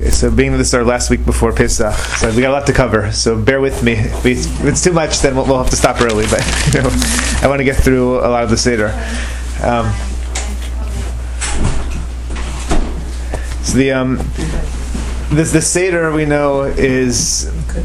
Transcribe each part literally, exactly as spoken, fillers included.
Okay, so being that this is our last week before Pesach, so we got a lot to cover, so bear with me. If, we, if it's too much, then we'll, we'll have to stop early, but you know, I want to get through a lot of the Seder. Um, so the um, this the Seder we know is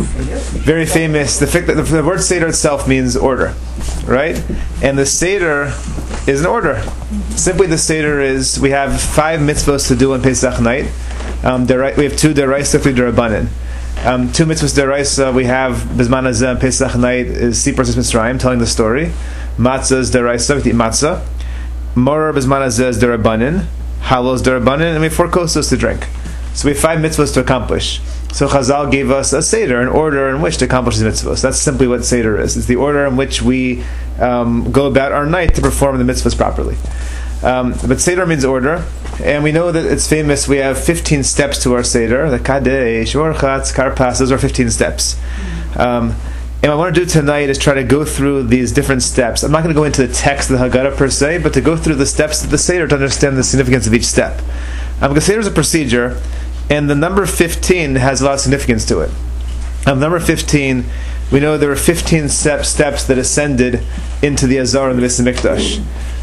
very famous. The, the, the word Seder itself means order, right? And the Seder is an order. Simply, the Seder is we have five mitzvahs to do on Pesach night. Um, we have two deraisa, three derabanan. Um, two mitzvahs deraisa we have Bizman Hazeh Pesach night is Sipur Mitzrayim, telling the story. Matzah is deraisa, we eat matzah. Morer Bizman Hazeh is derabanan. Halal is derabanan, and we have four kosos to drink. So we have five mitzvahs to accomplish. So Chazal gave us a Seder, an order in which to accomplish the mitzvahs. That's simply what Seder is. It's the order in which we um, go about our night to perform the mitzvahs properly. Um, but Seder means order, and we know that it's famous. We have fifteen steps to our Seder. The Kadesh, Orchatz, Karpas, those are fifteen steps. Um, and what I want to do tonight is try to go through these different steps. I'm not going to go into the text of the Haggadah per se, but to go through the steps of the Seder to understand the significance of each step. Um, because Seder is a procedure, and the number fifteen has a lot of significance to it. Um, number fifteen, we know there were fifteen step, steps that ascended into the Azar and the Beis HaMikdash.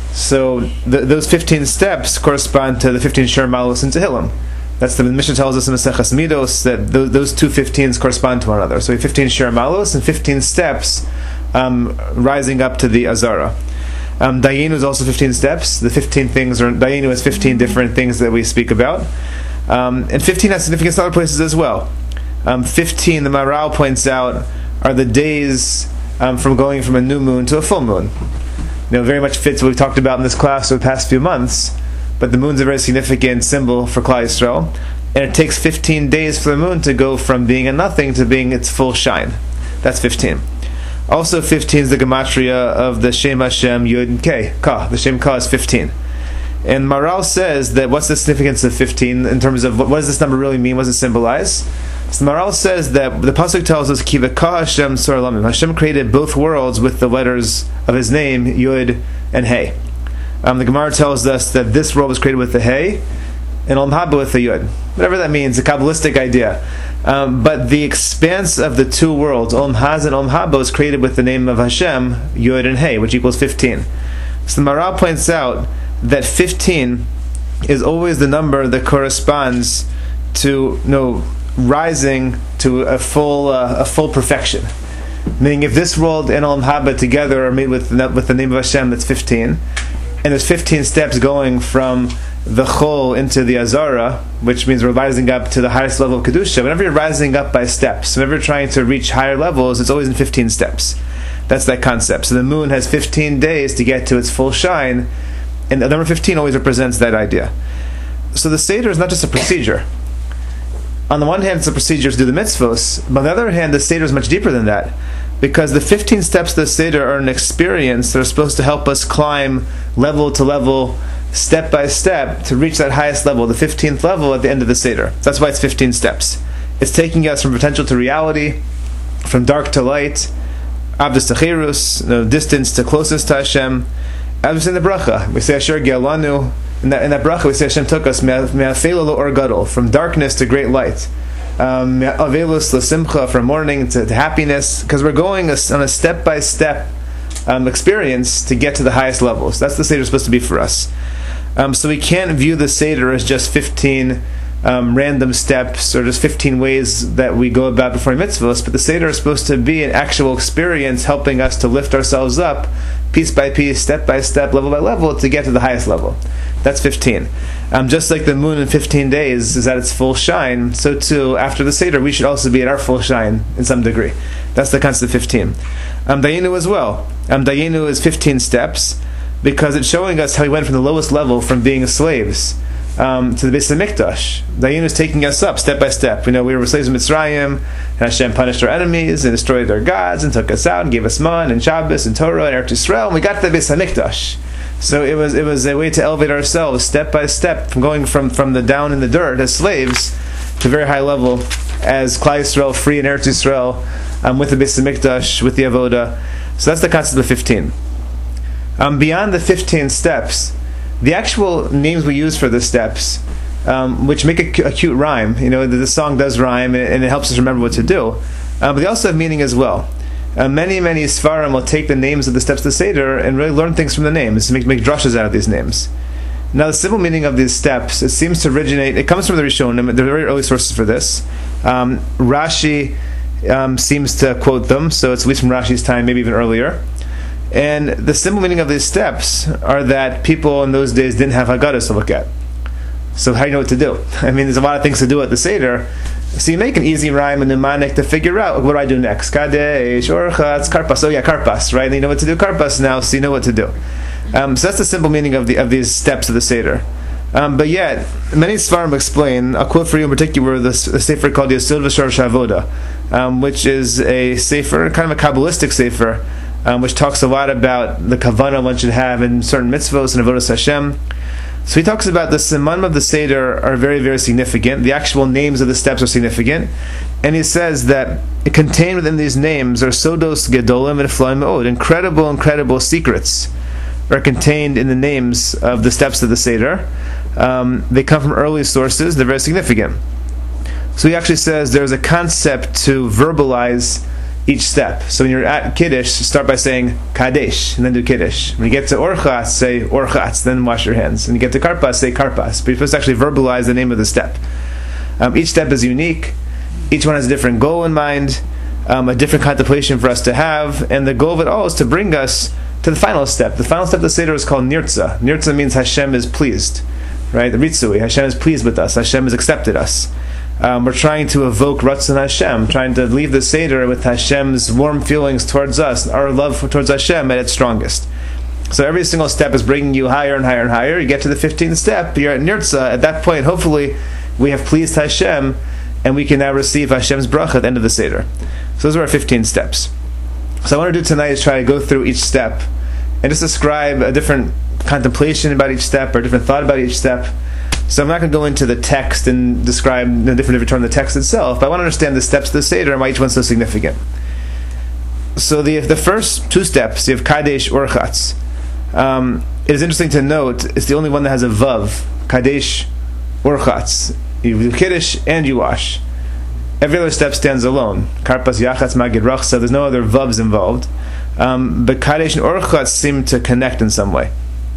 So the, those fifteen steps correspond to the fifteen Shir Malus and Tehillim. That's the Mishnah tells us in Maseches Midos that those, those two fifteens correspond to one another. So we have fifteen Shir Malus and fifteen steps um, rising up to the Azara. Um, Dayenu is also fifteen steps. The fifteen things are Dayenu has fifteen different things that we speak about, um, and fifteen has significance in other places as well. Um, fifteen, the Maharal points out, are the days um, from going from a new moon to a full moon. You know, very much fits what we've talked about in this class over the past few months. But the moon's a very significant symbol for Klal Yisrael, and it takes fifteen days for the moon to go from being a nothing to being its full shine. That's fifteen. Also, fifteen is the gematria of the Shem Hashem Yud and K. Ka. The Shem Ka is fifteen. And Maharal says that what's the significance of fifteen in terms of what, what does this number really mean? What does it symbolize? So Maharal says that the pasuk tells us Ki v'ka Hashem sor lamim. Hashem created both worlds with the letters of His name Yud and Hey. Um, the Gemara tells us that this world was created with the Hey and Olam Haba with the Yud. Whatever that means, a Kabbalistic idea. Um, but the expanse of the two worlds, Olam Haz and Olam Haba, was created with the name of Hashem Yud and Hey, which equals fifteen. So the Maharal points out that fifteen is always the number that corresponds to you know, rising to a full uh, a full perfection. Meaning, if this world and Olam Haba together are made with the, with the name of Hashem, that's fifteen, and there's fifteen steps going from the Chol into the Azara, which means we're rising up to the highest level of Kedusha. Whenever you're rising up by steps, whenever you're trying to reach higher levels, it's always in fifteen steps. That's that concept. So the moon has fifteen days to get to its full shine, and the number fifteen always represents that idea. So the Seder is not just a procedure. On the one hand, it's a procedure to do the mitzvos, but on the other hand, the Seder is much deeper than that, because the fifteen steps of the Seder are an experience that are supposed to help us climb level to level, step by step, to reach that highest level, the fifteenth level at the end of the Seder. That's why it's fifteen steps. It's taking us from potential to reality, from dark to light, abdus to chirus, you know, distance to closest to Hashem. As we say in the bracha, we say Asher Ge'alanu. In that, in that bracha, we say Hashem took us me'afelu lo or gadol, from darkness to great light, um, me'avelus l'simcha, from mourning to, to happiness, because we're going a, on a step by step experience to get to the highest levels. That's the Seder supposed to be for us. Um, so we can't view the Seder as just fifteen um, random steps or just fifteen ways that we go about performing mitzvahs, but the Seder is supposed to be an actual experience helping us to lift ourselves up piece by piece, step by step, level by level, to get to the highest level. That's fifteen. Um, just like the moon in fifteen days is at its full shine, so too, after the Seder, we should also be at our full shine in some degree. That's the concept of fifteen. Um, Dayenu as well. Um, Dayenu is fifteen steps, because it's showing us how we went from the lowest level, from being slaves, um, to the Beis HaMikdash. Dayenu is taking us up step by step. We know we were slaves in Mitzrayim, and Hashem punished our enemies and destroyed their gods and took us out and gave us man and Shabbos and Torah and Eretz Yisrael, and we got to the Beis HaMikdash. So it was it was a way to elevate ourselves step by step, from going from, from the down in the dirt as slaves to a very high level as Klal Yisrael, free in Eretz Yisrael, um, with the Beis HaMikdash, with the Avodah. So that's the concept of fifteen. Um, beyond the fifteen steps, the actual names we use for the steps um, which make a, cu- a cute rhyme. You know, the, the song does rhyme, and, and it helps us remember what to do. Uh, but they also have meaning as well. Uh, many, many Sfarim will take the names of the steps of the Seder and really learn things from the names, make, make drushes out of these names. Now, the simple meaning of these steps, it seems to originate, it comes from the Rishonim, they're very early sources for this. Um, Rashi um, seems to quote them, so it's at least from Rashi's time, maybe even earlier. And the simple meaning of these steps are that people in those days didn't have Haggadahs to look at. So how do you know what to do? I mean, there's a lot of things to do at the Seder. So you make an easy rhyme, a mnemonic to figure out, what do I do next? Kadesh, Orchatz, Karpas. Oh yeah, Karpas, right? And you know what to do, Karpas now, so you know what to do. Um, so that's the simple meaning of the of these steps of the Seder. Um, but yet, many Sfarim explain, I'll quote for you in particular, the, the Sefer called Yesod V'Shorosh Havoda, um, which is a Sefer, kind of a Kabbalistic Sefer, um, which talks a lot about the kavanah one should have in certain mitzvos and avodas Hashem. So he talks about the simanim of the Seder are very, very significant. The actual names of the steps are significant. And he says that contained within these names are sodos gedolim and flaim me'od, incredible, incredible secrets are contained in the names of the steps of the Seder. Um, they come from early sources. They're very significant. So he actually says there's a concept to verbalize each step. So when you're at Kiddush, start by saying Kadesh, and then do Kiddush. When you get to Orchatz, say Orchatz, then wash your hands. When you get to Karpas, say Karpas. But you're supposed to actually verbalize the name of the step. Um, each step is unique. Each one has a different goal in mind, um, a different contemplation for us to have, and the goal of it all is to bring us to the final step. The final step of the Seder is called Nirtza. Nirtza means Hashem is pleased, right? The Ritzui, Hashem is pleased with us. Hashem has accepted us. Um, we're trying to evoke Ratzon Hashem, trying to leave the Seder with Hashem's warm feelings towards us, our love towards Hashem at its strongest. So every single step is bringing you higher and higher and higher. You get to the fifteenth step, you're at Nirtza. At that point, hopefully, we have pleased Hashem, and we can now receive Hashem's bracha at the end of the Seder. So those are our fifteen steps. So what I want to do tonight is try to go through each step and just describe a different contemplation about each step or a different thought about each step. So I'm not going to go into the text and describe the different different term of the text itself, but I want to understand the steps of the Seder and why each one's so significant. So the the first two steps, you have Kadesh Orchatz. Um, it is interesting to note, it's the only one that has a Vav, Kadesh Orchatz. You do Kiddush and you wash. Every other step stands alone. Karpas, Yachatz, Magid, Rachsa, there's no other Vavs involved. Um, but Kadesh and Orchatz seem to connect in some way.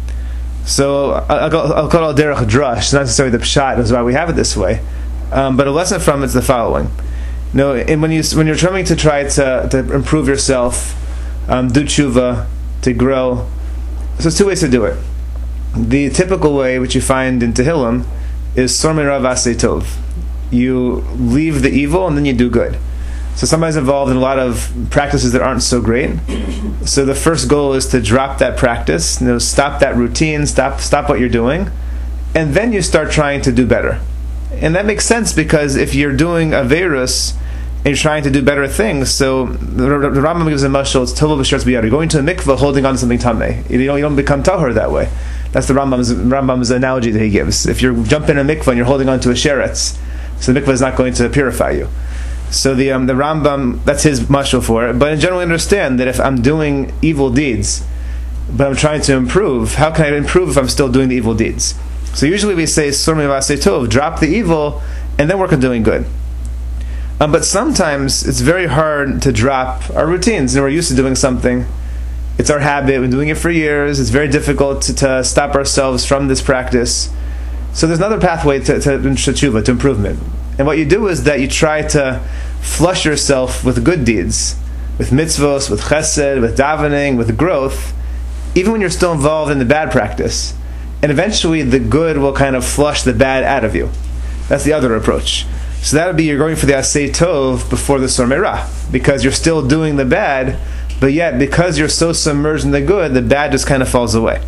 So I'll, I'll call it Derech Drush. It's not necessarily the Pshat, is why we have it this way. Um, but a lesson from it is the following. You know, and when, you, when you're trying to try to, to improve yourself, um, do tshuva, to grow, so there's two ways to do it. The typical way, which you find in Tehillim, is Sormei Rav Aseh Tov. You leave the evil and then you do good. So somebody's involved in a lot of practices that aren't so great. So the first goal is to drop that practice, you know, stop that routine, stop stop what you're doing, and then you start trying to do better. And that makes sense because if you're doing Aveirus and you're trying to do better things, so the, the Rambam gives a mashal, it's Tovah b'sheretz b'yad. You're going to a mikveh holding on to something tameh. You don't, you don't become tahor that way. That's the Rambam's, Rambam's analogy that he gives. If you're jumping in a mikveh and you're holding on to a sheretz, so the mikveh is not going to purify you. So the um, the Rambam, that's his mashal for it. But in general, understand that if I'm doing evil deeds, but I'm trying to improve, how can I improve if I'm still doing the evil deeds? So usually we say, Sormei Vasei Tov, drop the evil, and then work on doing good. Um, but sometimes it's very hard to drop our routines. You know, we're used to doing something. It's our habit. We've been doing it for years. It's very difficult to, to stop ourselves from this practice. So there's another pathway to, to, to tshuva, to improvement. And what you do is that you try to flush yourself with good deeds, with mitzvos, with chesed, with davening, with growth, even when you're still involved in the bad practice. And eventually the good will kind of flush the bad out of you. That's the other approach. So that would be you're going for the Aseh Tov before the Sormei Ra, because you're still doing the bad, but yet because you're so submerged in the good, the bad just kind of falls away.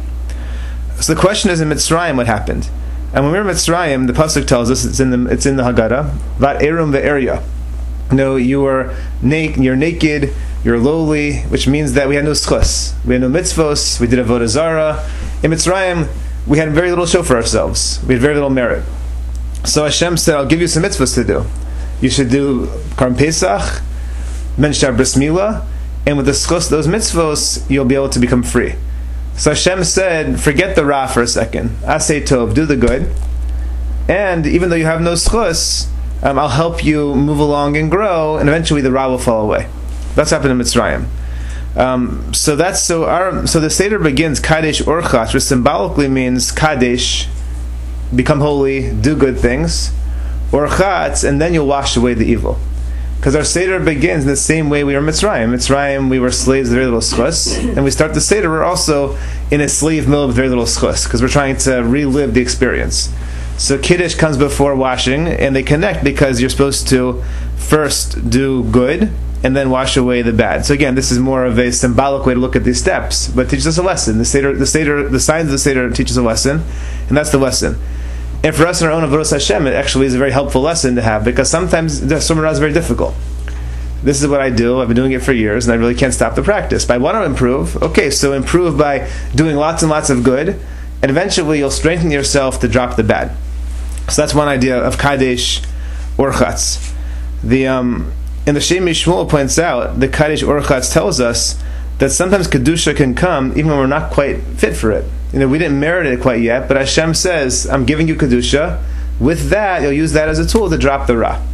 So the question is, in Mitzrayim, what happened? And when we were in Mitzrayim, the pasuk tells us, it's in the it's in the Haggadah, Vat Erum ve'Eria. No, you are naked. You're naked. You're lowly, which means that we had no schus, we had no mitzvos, we did avodah zara. In Mitzrayim, we had very little show for ourselves. We had very little merit. So Hashem said, "I'll give you some mitzvos to do. You should do Karm Pesach, Menshar Bris Milah, and with the schus of those mitzvos, you'll be able to become free." So Hashem said, forget the Ra for a second. Aseh Tov, do the good. and even though you have no schus, um, I'll help you move along and grow, and eventually the Ra will fall away. That's happened in Mitzrayim. Um, so that's so our so the Seder begins Kadesh Orchatz, which symbolically means Kadesh, become holy, do good things, Orchatz, and then you'll wash away the evil. Because our Seder begins in the same way we were in Mitzrayim. Mitzrayim, we were slaves with very little schus, and we start the Seder, we're also in a slave mill with very little schus, because we're trying to relive the experience. So Kiddush comes before washing, and they connect because you're supposed to first do good, and then wash away the bad. So again, this is more of a symbolic way to look at these steps, but it teaches us a lesson. The Seder, the Seder, the signs of the Seder teaches a lesson, and that's the lesson. And for us in our own Avodas Hashem, it actually is a very helpful lesson to have, because sometimes the Summah is very difficult. This is what I do, I've been doing it for years, and I really can't stop the practice. But I want to improve, okay, so improve by doing lots and lots of good, and eventually you'll strengthen yourself to drop the bad. So that's one idea of Kadesh Orchatz. The, um, and the Shem Shmuel points out, the Kadesh Orchatz tells us that sometimes Kedusha can come even when we're not quite fit for it. You know, we didn't merit it quite yet, but Hashem says, I'm giving you Kedusha. With that, you'll use that as a tool to drop the Ra.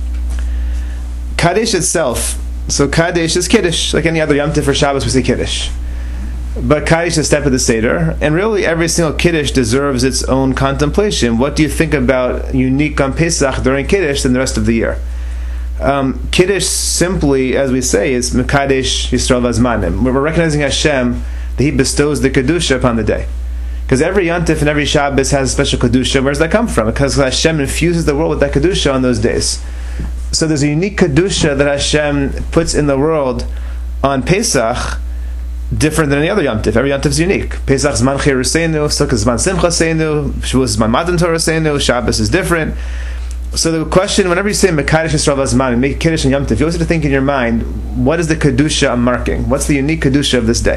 Kadesh itself, so Kadesh is Kiddush. Like any other Yom Tov or Shabbos, we say Kiddush. But Kadesh is a step of the Seder, and really every single Kiddush deserves its own contemplation. What do you think about unique on Pesach during Kiddush than the rest of the year? Um, Kiddush simply, as we say, is Mekadesh Yisrael Vazmanim. We're recognizing Hashem that He bestows the Kedusha upon the day. Because every Yontif and every Shabbos has a special Kedusha. Where does that come from? Because Hashem infuses the world with that Kedusha on those days. So there's a unique Kedusha that Hashem puts in the world on Pesach, different than any other Yontif. Every Yontif is unique. Pesach Zman Cheruseinu, Sukkot Zman Simchaseinu, Shavuos Zman Matan Toraseinu, Shabbos is different. So the question, whenever you say Mekadesh Yisrael Vazman, make Kiddush and Yom Tov, you always have to think in your mind, what is the Kedusha I'm marking? What's the unique Kedusha of this day?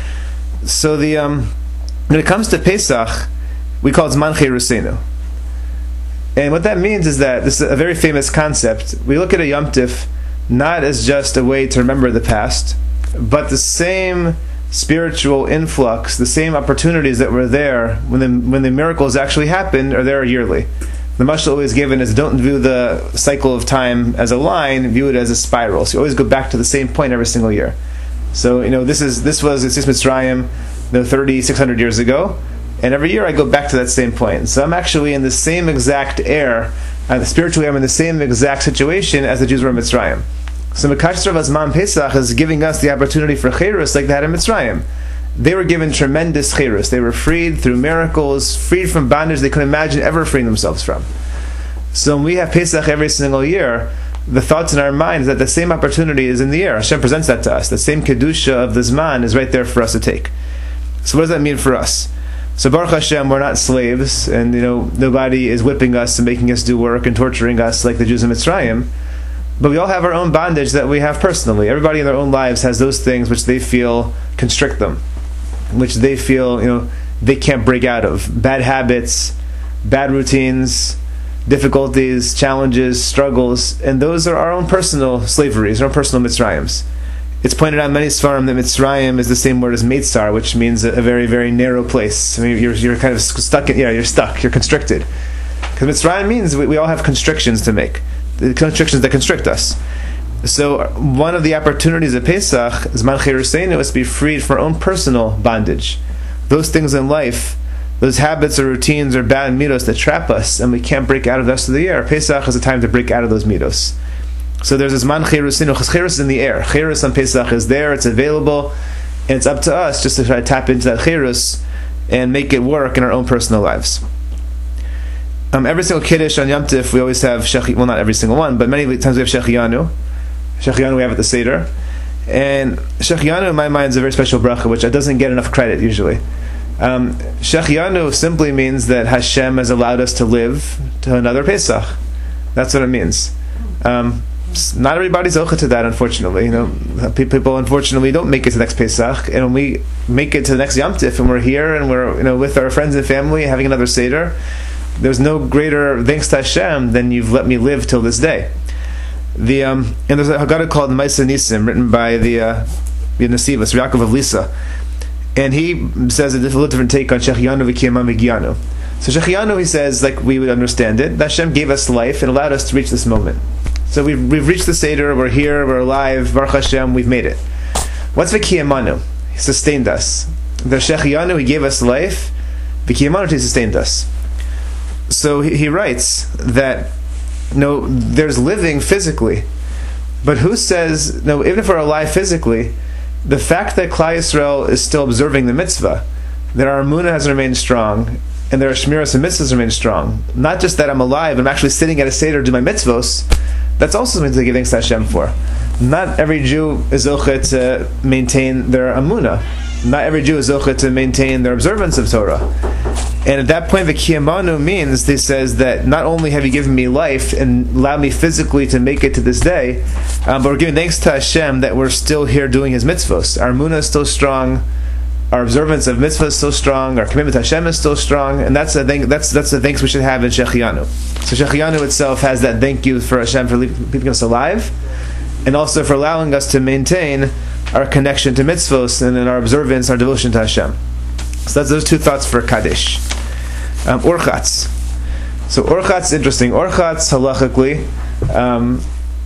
So the um, when it comes to Pesach, we call it Zman Cheruseinu. And what that means is that, this is a very famous concept, we look at a Yom Tov not as just a way to remember the past, but the same spiritual influx, the same opportunities that were there when the, when the miracles actually happened are there yearly. The mashal always given is don't view the cycle of time as a line, view it as a spiral. So you always go back to the same point every single year. So, you know, this is this was Yetzias Mitzrayim, you know, thirty-six hundred years ago, and every year I go back to that same point. So I'm actually in the same exact air, uh, spiritually I'm in the same exact situation as the Jews were in Mitzrayim. So Mekadesh Yisrael Vazman Pesach is giving us the opportunity for Cherus like they had in Mitzrayim. They were given tremendous Cherus. They were freed through miracles, freed from bondage they couldn't imagine ever freeing themselves from. So when we have Pesach every single year, the thoughts in our mind is that the same opportunity is in the air. Hashem presents that to us. The same Kedusha of the Zman is right there for us to take. So what does that mean for us? So Baruch Hashem, we're not slaves, and you know nobody is whipping us and making us do work and torturing us like the Jews in Mitzrayim. But we all have our own bondage that we have personally. Everybody in their own lives has those things which they feel constrict them, which they feel, you know, they can't break out of. Bad habits, bad routines, difficulties, challenges, struggles, and those are our own personal slaveries, our own personal Mitzrayims. It's pointed out in many Sfarim that Mitzrayim is the same word as Meitzar, which means a, a very, very narrow place. I mean, you're you're kind of stuck in, yeah, you're stuck, you're constricted. Because Mitzrayim means we, we all have constrictions to make, the constrictions that constrict us. So one of the opportunities of Pesach, Zman Cheruseinu, is to be freed from our own personal bondage. Those things in life, those habits or routines or bad midos that trap us and we can't break out of the rest of the year. Pesach is a time to break out of those midos. So there's a Zman Cheruseinu, because Cherus is in the air. Cherus on Pesach is there, it's available, and it's up to us just to try to tap into that Cherus and make it work in our own personal lives. Um, every single Kiddush on Yom Tov, we always have Shech, well not every single one, but many times we have Shechianu. Shechianu we have at the Seder. And Shechianu in my mind is a very special bracha, which doesn't get enough credit usually. Um, Shechianu simply means that Hashem has allowed us to live to another Pesach. That's what it means. Um, not everybody's zocheh to that, unfortunately. You know, people unfortunately don't make it to the next Pesach, and when we make it to the next Yom Tov, and we're here and we're, you know, with our friends and family having another Seder, there's no greater thanks to Hashem than you've let me live till this day. The um, and there's a Haggadah called the Ma'aseh Nisim, written by the uh, the Nesivos, Yaakov of Lisa, and he says a little different take on Shechianu v'Kiyamam v'Giyanu. So Shechianu, he says, like we would understand it, that Hashem gave us life and allowed us to reach this moment. So we've, we've reached the Seder, we're here, we're alive, Baruch Hashem, we've made it. What's V'kiyamanu? He sustained us. The Shechianu, he gave us life, V'kiyamanu, he sustained us. So he, he writes that, no, there's living physically, but who says, no, even if we're alive physically, the fact that Klal Yisrael is still observing the mitzvah, that our emunah has remained strong, and their shmiras and mitzvahs remain strong. Not just that I'm alive, I'm actually sitting at a seder to do my mitzvos. That's also something to give thanks to Hashem for. Not every Jew is zochet to maintain their emunah. Not every Jew is zochet to maintain their observance of Torah. And at that point, the kiyamanu means, he says that not only have you given me life and allowed me physically to make it to this day, um, but we're giving thanks to Hashem that we're still here doing His mitzvos. Our emunah is still strong. Our observance of mitzvah is still strong. Our commitment to Hashem is still strong, and that's the thing. That's that's the thanks we should have in Shechianu. So Shechianu itself has that thank you for Hashem for keeping us alive, and also for allowing us to maintain our connection to mitzvos and in our observance, our devotion to Hashem. So that's those two thoughts for Kaddish. Um, Orchatz. So Orchatz is interesting. Orchatz halachically um,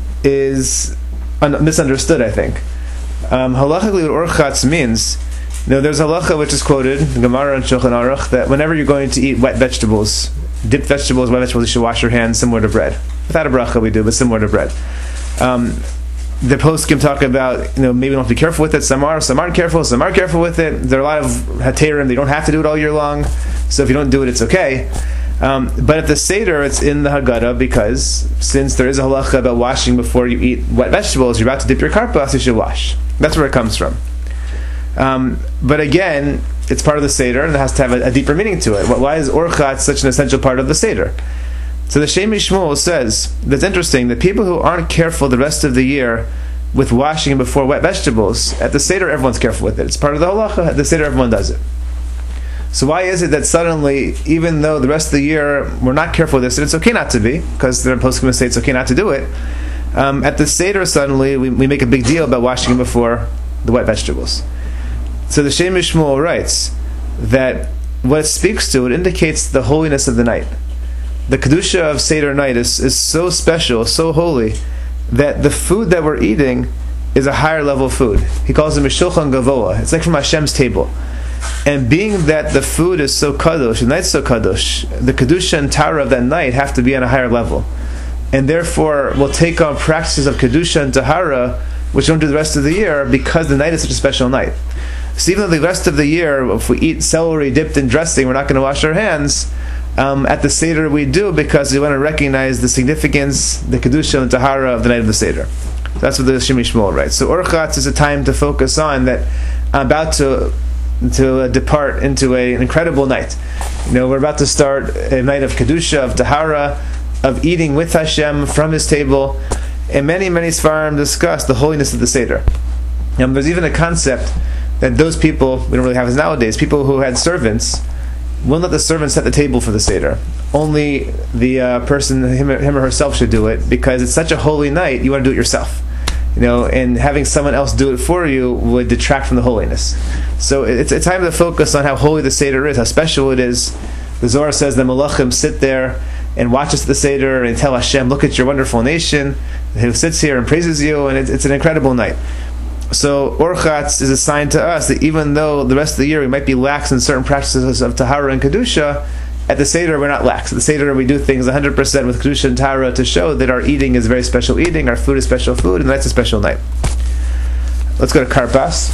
is un- misunderstood, I think. Um, halachically, what Orchatz means. Now, there's a halacha which is quoted in Gemara and Shulchan Aruch that whenever you're going to eat wet vegetables, dipped vegetables, wet vegetables, you should wash your hands similar to bread. Without a bracha, we do, but similar to bread. Um, the poskim talk about, you know, maybe we don't have to be careful with it. Some are, some aren't careful, some are careful with it. There are a lot of haterim, they don't have to do it all year long. So if you don't do it, it's okay. Um, but at the Seder, it's in the Haggadah because since there is a halacha about washing before you eat wet vegetables, you're about to dip your karpas, you should wash. That's where it comes from. Um, but again, it's part of the Seder, and it has to have a, a deeper meaning to it. Why is Orchatz such an essential part of the Seder? So the Shem Shmuel says that's interesting that people who aren't careful the rest of the year with washing before wet vegetables, at the Seder everyone's careful with it. It's part of the halacha. At the Seder everyone does it. So why is it that suddenly, even though the rest of the year we're not careful with this, and it's okay not to be, because the poskim say it's okay not to do it, um, at the Seder suddenly we, we make a big deal about washing before the wet vegetables. So the Shem Shmuel writes that what it speaks to, it indicates the holiness of the night. The Kedusha of Seder night is, is so special, so holy, that the food that we're eating is a higher level food. He calls it Mishulchan Gavoa. It's like from Hashem's table. And being that the food is so kadosh, the night's so kadosh, the Kedusha and Tahara of that night have to be on a higher level. And therefore, we'll take on practices of Kedusha and Tahara, which we don't do the rest of the year, because the night is such a special night. So even though the rest of the year, if we eat celery dipped in dressing, we're not going to wash our hands, um, at the Seder we do because we want to recognize the significance, the Kedusha and Tahara of the night of the Seder. So that's what the Shem Shmuel writes. So Orchatz is a time to focus on that I'm about to to uh, depart into a, an incredible night. You know, we're about to start a night of Kedusha, of Tahara, of eating with Hashem from His table. And many, many Sfarim discuss the holiness of the Seder. Um, there's even a concept that those people, we don't really have this nowadays, people who had servants, wouldn't let the servant set the table for the Seder. Only the uh, person, him, him or herself, should do it, because it's such a holy night, you want to do it yourself. You know, and having someone else do it for you would detract from the holiness. So it's a time to focus on how holy the Seder is, how special it is. The Zohar says the Malachim sit there and watch us at the Seder and tell Hashem, look at your wonderful nation, who sits here and praises you, and it's, it's an incredible night. So Orchatz is a sign to us that even though the rest of the year we might be lax in certain practices of Tahara and Kedusha, at the Seder we're not lax. At the Seder we do things one hundred percent with Kedusha and Tahara to show that our eating is very special eating, our food is special food, and that's a special night. Let's go to Karpas.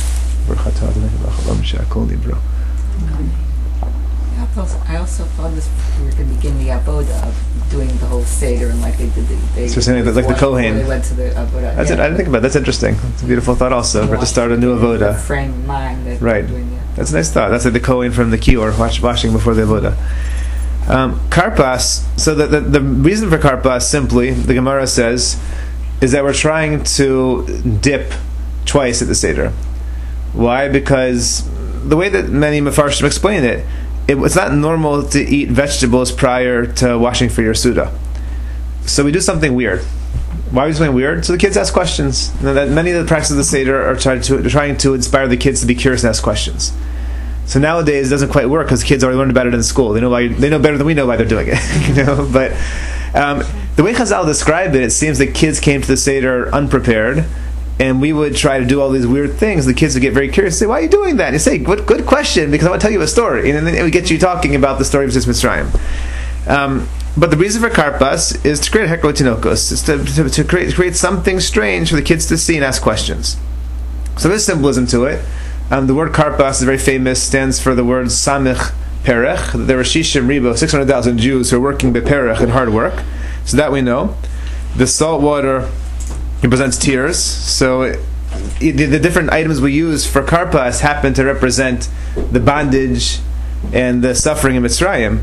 I also thought this we were going to begin the avoda of doing the whole seder and like they did the they so saying like the Kohen. They went to the avoda. That's yeah. it. I didn't think about it. That's interesting. It's a beautiful thought. Also, we're to start a new avoda. The frame of mind that right. Doing it. That's a nice thought. That's like the Kohen from the Kior, watch, washing before the avoda. Um, Karpas. So the, the the reason for Karpas simply, the Gemara says, is that we're trying to dip twice at the seder. Why? Because the way that many Mefarshim explain it. It, it's not normal to eat vegetables prior to washing for your Suda. So we do something weird. Why are we doing something weird? So the kids ask questions. You know, that many of the practices of the Seder are trying to, trying to inspire the kids to be curious and ask questions. So nowadays it doesn't quite work because kids already learned about it in school. They know why, they know better than we know why they're doing it. you know, but um, the way Chazal described it, it seems that kids came to the Seder unprepared, and we would try to do all these weird things. The kids would get very curious, say, "Why are you doing that?" And you say, "Good, good question, because I want to tell you a story," and then it would get you talking about the story of Yetzias Mitzrayim. Um, but the reason for Karpas is to create Heker Tinokos, is to, to, to create, create something strange for the kids to see and ask questions. So there's symbolism to it. Um, the word Karpas is very famous, stands for the word Samich Perech. There were Shishim Ribo, six hundred thousand Jews who are working by Perech in hard work. So that we know. The salt water represents tears. So it, it, the different items we use for Karpas happen to represent the bondage and the suffering in Mitzrayim.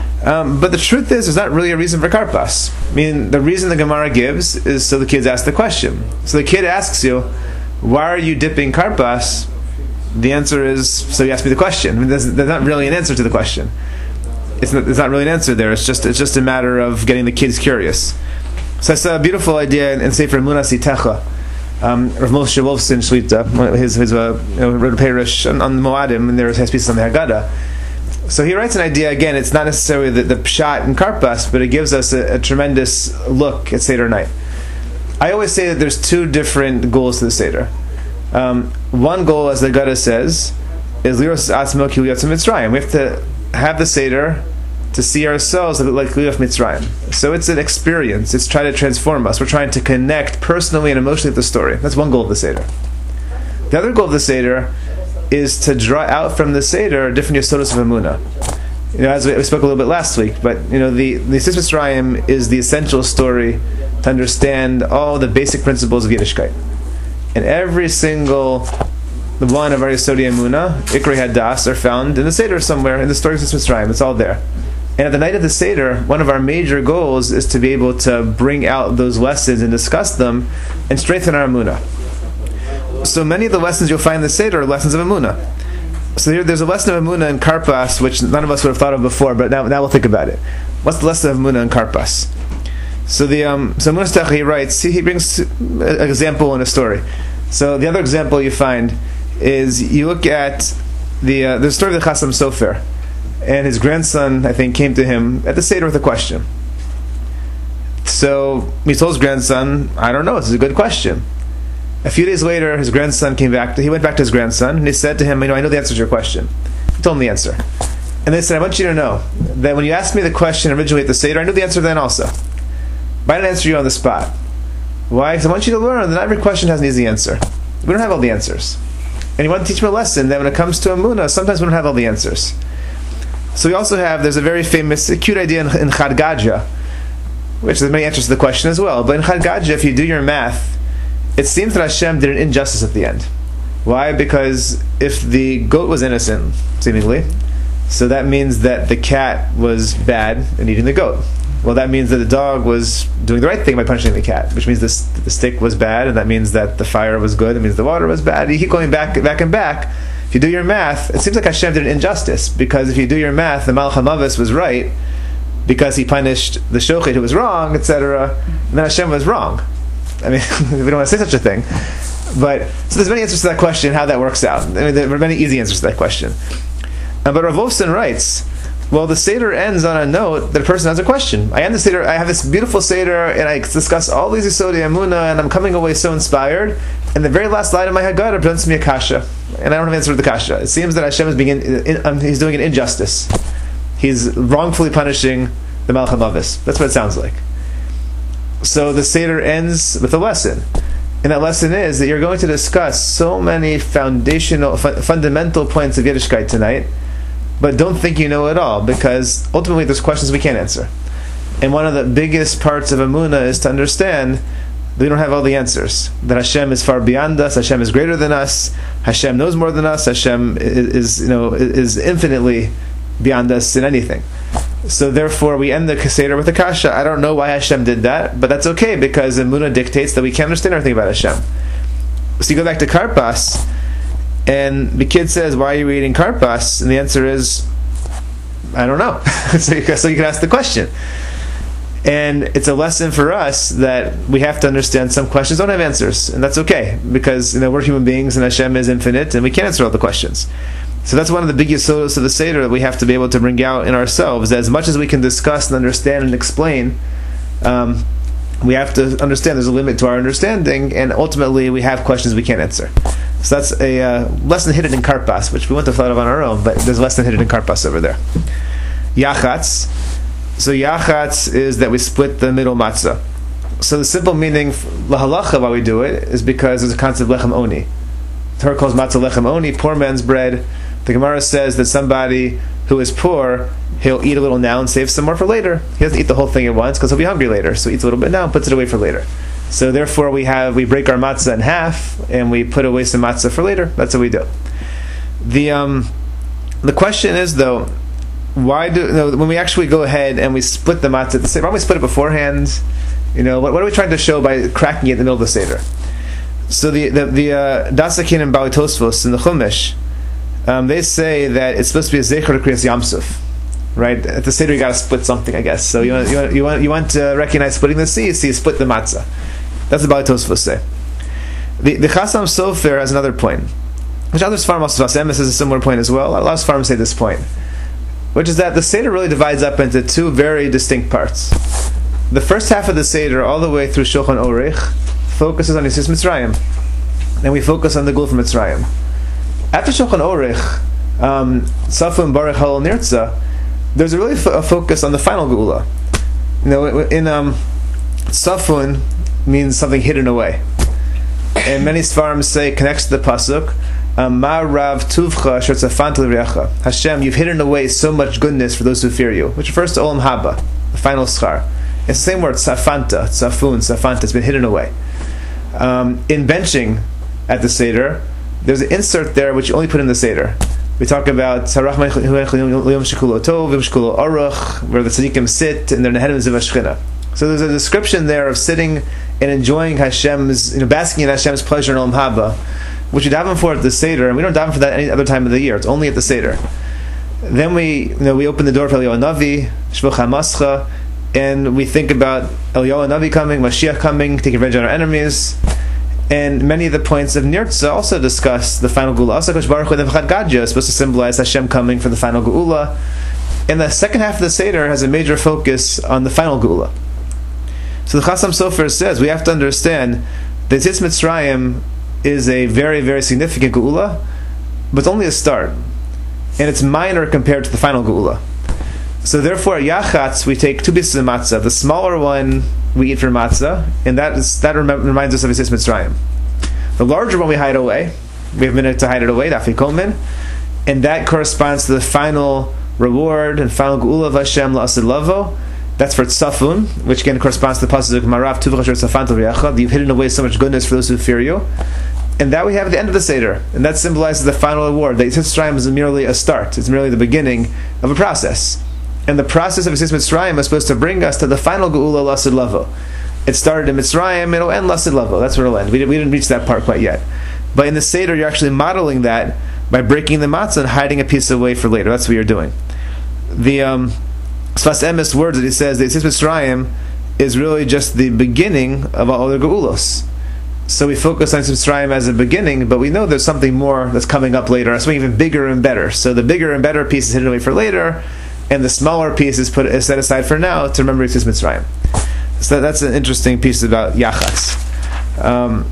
Um, but the truth is, there's not really a reason for Karpas. I mean, the reason the Gemara gives is so the kids ask the question. So the kid asks you, "Why are you dipping Karpas?" The answer is, "So you asked me the question." I mean, there's, there's not really an answer to the question. It's not, there's not really an answer there. It's just it's just a matter of getting the kids curious. So it's a beautiful idea in, in Sefer Emunah Sitecha. Um, Rav Moshe Wolfson Shlita, his his uh, you know, wrote a parish on, on the Moadim, and there has pieces on the Haggadah. So he writes an idea, again, it's not necessarily the, the pshat and karpas, but it gives us a, a tremendous look at Seder night. I always say that there's two different goals to the Seder. Um, one goal, as the Haggadah says, is liros atzmo ki liyotz Mitzrayim. We have to have the Seder to see ourselves like liyot Mitzrayim. So it's an experience. It's trying to transform us. We're trying to connect personally and emotionally with the story. That's one goal of the Seder. The other goal of the Seder is to draw out from the Seder different Yesodos of Emunah. You know, as we, we spoke a little bit last week, but you know, the the Yetzias Mitzrayim is the essential story to understand all the basic principles of Yiddishkeit. And every single one of our Yesodei Emunah, Ikrei Hadas, are found in the Seder somewhere in the story of Yetzias Mitzrayim. It's all there. And at the night of the Seder, one of our major goals is to be able to bring out those lessons and discuss them and strengthen our Emunah. So many of the lessons you'll find in the Seder are lessons of Emunah. So here, there's a lesson of Emunah in Karpas, which none of us would have thought of before, but now, now we'll think about it. What's the lesson of Emunah in Karpas? So the um, so Emunah Sitecha, he writes, he, he brings an example in a story. So the other example you find is you look at the uh, the story of the Chasam Sofer, and his grandson, I think, came to him at the Seder with a question. So he told his grandson, "I don't know, it's a good question." A few days later, his grandson came back. To, he went back to his grandson, and he said to him, "You know, I know the answer to your question." He told him the answer. And they said, "I want you to know that when you asked me the question originally at the Seder, I knew the answer then also. But I didn't answer you on the spot. Why? Because I want you to learn that not every question has an easy answer. We don't have all the answers. And you want to teach me a lesson that when it comes to Emunah, sometimes we don't have all the answers." So we also have, there's a very famous, a cute idea in, in Chad Gadya, which there's many answers to the question as well. But in Chad Gadya, if you do your math, it seems that Hashem did an injustice at the end. Why? Because if the goat was innocent, seemingly, so that means that the cat was bad in eating the goat. Well, that means that the dog was doing the right thing by punishing the cat, which means this, the stick was bad, and that means that the fire was good, it means the water was bad. You keep going back, back and back. If you do your math, it seems like Hashem did an injustice, because if you do your math, the Malach HaMavis was right, because he punished the Shochet who was wrong, et cetera, and then Hashem was wrong. I mean, we don't want to say such a thing. But, so there's many answers to that question, how that works out. I mean, there are many easy answers to that question. Uh, but Rav Wolfson writes, well, the Seder ends on a note that a person has a question. I end the Seder, I have this beautiful Seder, and I discuss all these Yesodei Emunah, and I'm coming away so inspired, and the very last line of my Haggadah presents me a kasha, and I don't have an answer to the kasha. It seems that Hashem is being in, in, um, he's doing an injustice. He's wrongfully punishing the Malach HaMavis. That's what it sounds like. So the Seder ends with a lesson. And that lesson is that you're going to discuss so many foundational, fu- fundamental points of Yiddishkeit tonight, but don't think you know it all, because ultimately there's questions we can't answer. And one of the biggest parts of Emunah is to understand that we don't have all the answers. That Hashem is far beyond us, Hashem is greater than us, Hashem knows more than us, Hashem is, is you know, is infinitely beyond us in anything. So therefore, we end the Seder with a kasha. I don't know why Hashem did that, but that's okay, because Emunah dictates that we can't understand everything about Hashem. So you go back to Karpas, and the kid says, "Why are you eating Karpas?" And the answer is, "I don't know." so, you, so you can ask the question. And it's a lesson for us that we have to understand some questions don't have answers, and that's okay, because you know we're human beings, and Hashem is infinite, and we can't answer all the questions. So that's one of the big yisodos of the Seder that we have to be able to bring out in ourselves. That as much as we can discuss and understand and explain, um, we have to understand there's a limit to our understanding, and ultimately we have questions we can't answer. So that's a uh, lesson hidden in Karpas, which we wouldn't have thought of on our own, but there's a lesson hidden in Karpas over there. Yachatz. So Yachatz is that we split the middle matzah. So the simple meaning, lahalacha, why we do it, is because there's a concept of lechem oni. The Torah calls matzah lechem oni, poor man's bread. The Gemara says that somebody who is poor, he'll eat a little now and save some more for later. He doesn't eat the whole thing at once because he'll be hungry later. So he eats a little bit now and puts it away for later. So therefore we have we break our matzah in half and we put away some matzah for later. That's what we do. The um, the question is though, why do you know, when we actually go ahead and we split the matzah, why don't we split it beforehand? You know, what, what are we trying to show by cracking it in the middle of the Seder? So the the, the uh, Dasakin and Bali Tosfos in the Chumash, um, they say that it's supposed to be a zecher to Kriyas Yamsuf. Right at the Seder, you got to split something, I guess. So you want you want you want, you want to recognize splitting the sea, so you split the matzah. That's what the Tosfos say. The the Chasam Sofer has another point, which other Sfarim also Emes has a similar point as well. A lot of Sfarim say this point, which is that the Seder really divides up into two very distinct parts. The first half of the Seder, all the way through Shulchan Orech, focuses on Yetzias Mitzrayim, and we focus on the Gul from Mitzrayim. After Shulchan Orech, um, Safun Baruch Halal Nirtza, there's a really f- a focus on the final Geula. You know, in um, Safun means something hidden away, and many Sfarim say connects to the pasuk. Ma Rav Tuvcha Asher Tzafanta L'Riacha. Hashem, you've hidden away so much goodness for those who fear you, which refers to Olam Haba, the final schar. It's the same word, Tzafanta, Tzafun, Tzafanta. It's been hidden away. Um, in benching at the Seder, there's an insert there which you only put in the Seder. We talk about Sarach Yom Shekulo Tov, Yom Shekulo Aruch, where the tzaddikim sit and they're in the heavens of Ashchina. So there's a description there of sitting and enjoying Hashem's, you know, basking in Hashem's pleasure in Olam Haba, which you daven for at the Seder, and we don't daven for that any other time of the year. It's only at the Seder. Then we, you know, we open the door for Eliyahu Navi, Shvuch HaMascha, and we think about Eliyahu Navi coming, Mashiach coming, taking revenge on our enemies. And many of the points of Nirtza also discuss the final Geula. Also, Kosh Baruch Hu Nevchat Gadya is supposed to symbolize Hashem coming for the final Geula. And the second half of the Seder has a major focus on the final Geula. So the Chasam Sofer says we have to understand that Yetzias Mitzrayim is a very, very significant Geula, but it's only a start. And it's minor compared to the final Geula. So therefore, at Yachatz, we take two pieces of matzah. The smaller one we eat for matzah, and that is that rem- reminds us of Yetzias Mitzrayim. The larger one we hide away. We have a minute to hide it away, Dafikomen, and that corresponds to the final reward and final Geula of Hashem La'asid Lavo. That's for Tzafun, which again corresponds to the pasuk of Marav Tuvcha Asher Tzafanta L'Riacha. You've hidden away so much goodness for those who fear you. And that we have at the end of the Seder, and that symbolizes the final award. That Yetzias Mitzrayim is merely a start; it's merely the beginning of a process. And the process of Yetzias Mitzrayim is supposed to bring us to the final Geula Lasid Lavo. It started in Mitzrayim; it'll end Lasid Lavo. That's where it'll end. We didn't, we didn't reach that part quite yet. But in the Seder, you're actually modeling that by breaking the matzah and hiding a piece away for later. That's what you're doing. The um, Sfas Emes words that he says that Yetzias Mitzrayim is really just the beginning of all other Geulos. So we focus on Mitzrayim as a beginning, but we know there's something more that's coming up later, something even bigger and better. So the bigger and better piece is hidden away for later, and the smaller piece is put is set aside for now to remember Yetzias Mitzrayim. So that's an interesting piece about Yachatz. Um,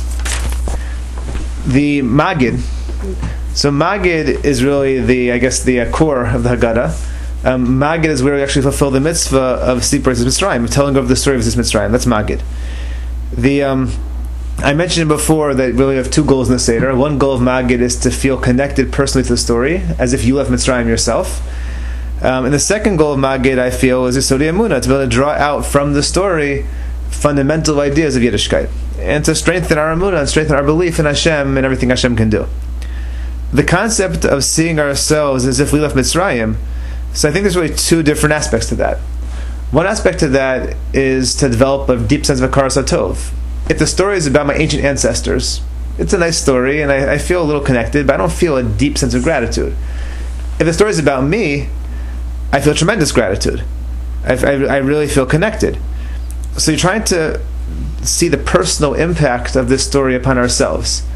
the Magid. So Magid is really the, I guess, the uh, core of the Haggadah. Um, Magid is where we actually fulfill the mitzvah of Sipur Yetzias Mitzrayim, of telling of the story of Yetzias Mitzrayim. That's Magid. The um, I mentioned before that we really have two goals in the Seder. One goal of Magid is to feel connected personally to the story, as if you left Mitzrayim yourself. Um, and the second goal of Magid, I feel, is Yesodei Emunah, to be able to draw out from the story fundamental ideas of Yiddishkeit, and to strengthen our Emunah and strengthen our belief in Hashem and everything Hashem can do. The concept of seeing ourselves as if we left Mitzrayim, so I think there's really two different aspects to that. One aspect to that is to develop a deep sense of Hakaras HaTov. If the story is about my ancient ancestors, it's a nice story, and I, I feel a little connected, but I don't feel a deep sense of gratitude. If the story is about me, I feel tremendous gratitude. I, I, I really feel connected. So you're trying to see the personal impact of this story upon ourselves.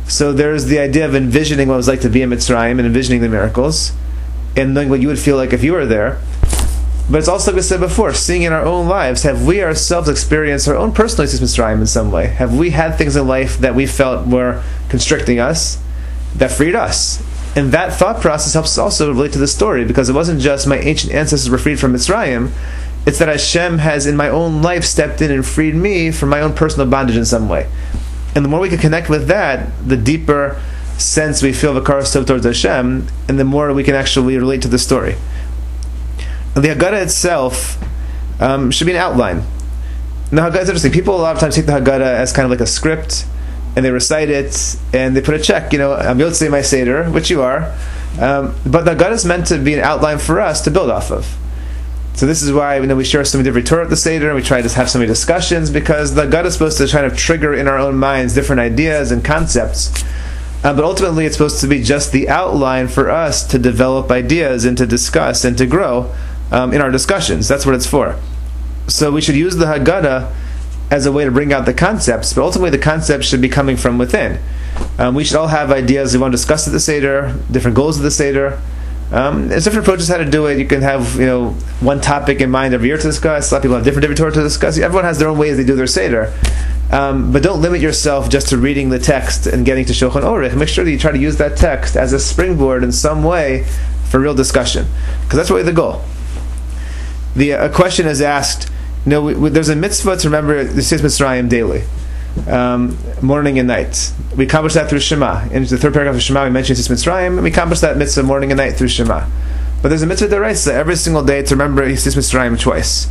So there's the idea of envisioning what it was like to be in Mitzrayim and envisioning the miracles, and knowing what you would feel like if you were there. But it's also, like we said before, seeing in our own lives, have we ourselves experienced our own personal Yetzias Mitzrayim in some way? Have we had things in life that we felt were constricting us, that freed us? And that thought process helps us also relate to the story, because it wasn't just my ancient ancestors were freed from Mitzrayim, it's that Hashem has in my own life stepped in and freed me from my own personal bondage in some way. And the more we can connect with that, the deeper sense we feel of Hakaras Tov towards Hashem, and the more we can actually relate to the story. The Haggadah itself um, should be an outline. Now, Haggadah is interesting. People a lot of times take the Haggadah as kind of like a script, and they recite it, and they put a check. You know, I'm Yotzei my Seder, which you are. Um, but the Haggadah is meant to be an outline for us to build off of. So this is why, you know, we share so many different Torah at the Seder, and we try to have so many discussions, because the Haggadah is supposed to kind of trigger in our own minds different ideas and concepts. Uh, but ultimately, it's supposed to be just the outline for us to develop ideas and to discuss and to grow um, in our discussions. That's what it's for. So we should use the Haggadah as a way to bring out the concepts, but ultimately the concepts should be coming from within. Um, we should all have ideas we want to discuss at the Seder, different goals of the Seder. Um, there's different approaches how to do it. You can have, you know, one topic in mind every year to discuss. A lot of people have different different Torah to discuss. Everyone has their own ways they do their Seder. Um, but don't limit yourself just to reading the text and getting to Shulchan Aruch. Make sure that you try to use that text as a springboard in some way for real discussion, because that's really the goal. The uh, a question is asked, you know, we, we, there's a mitzvah to remember the Yetzias Mitzrayim daily, um, morning and night. We accomplish that through Shema. In the third paragraph of Shema, we mention Yetzias Mitzrayim, and we accomplish that mitzvah morning and night through Shema. But there's a mitzvah d'oraisa every single day to remember Yetzias Mitzrayim twice.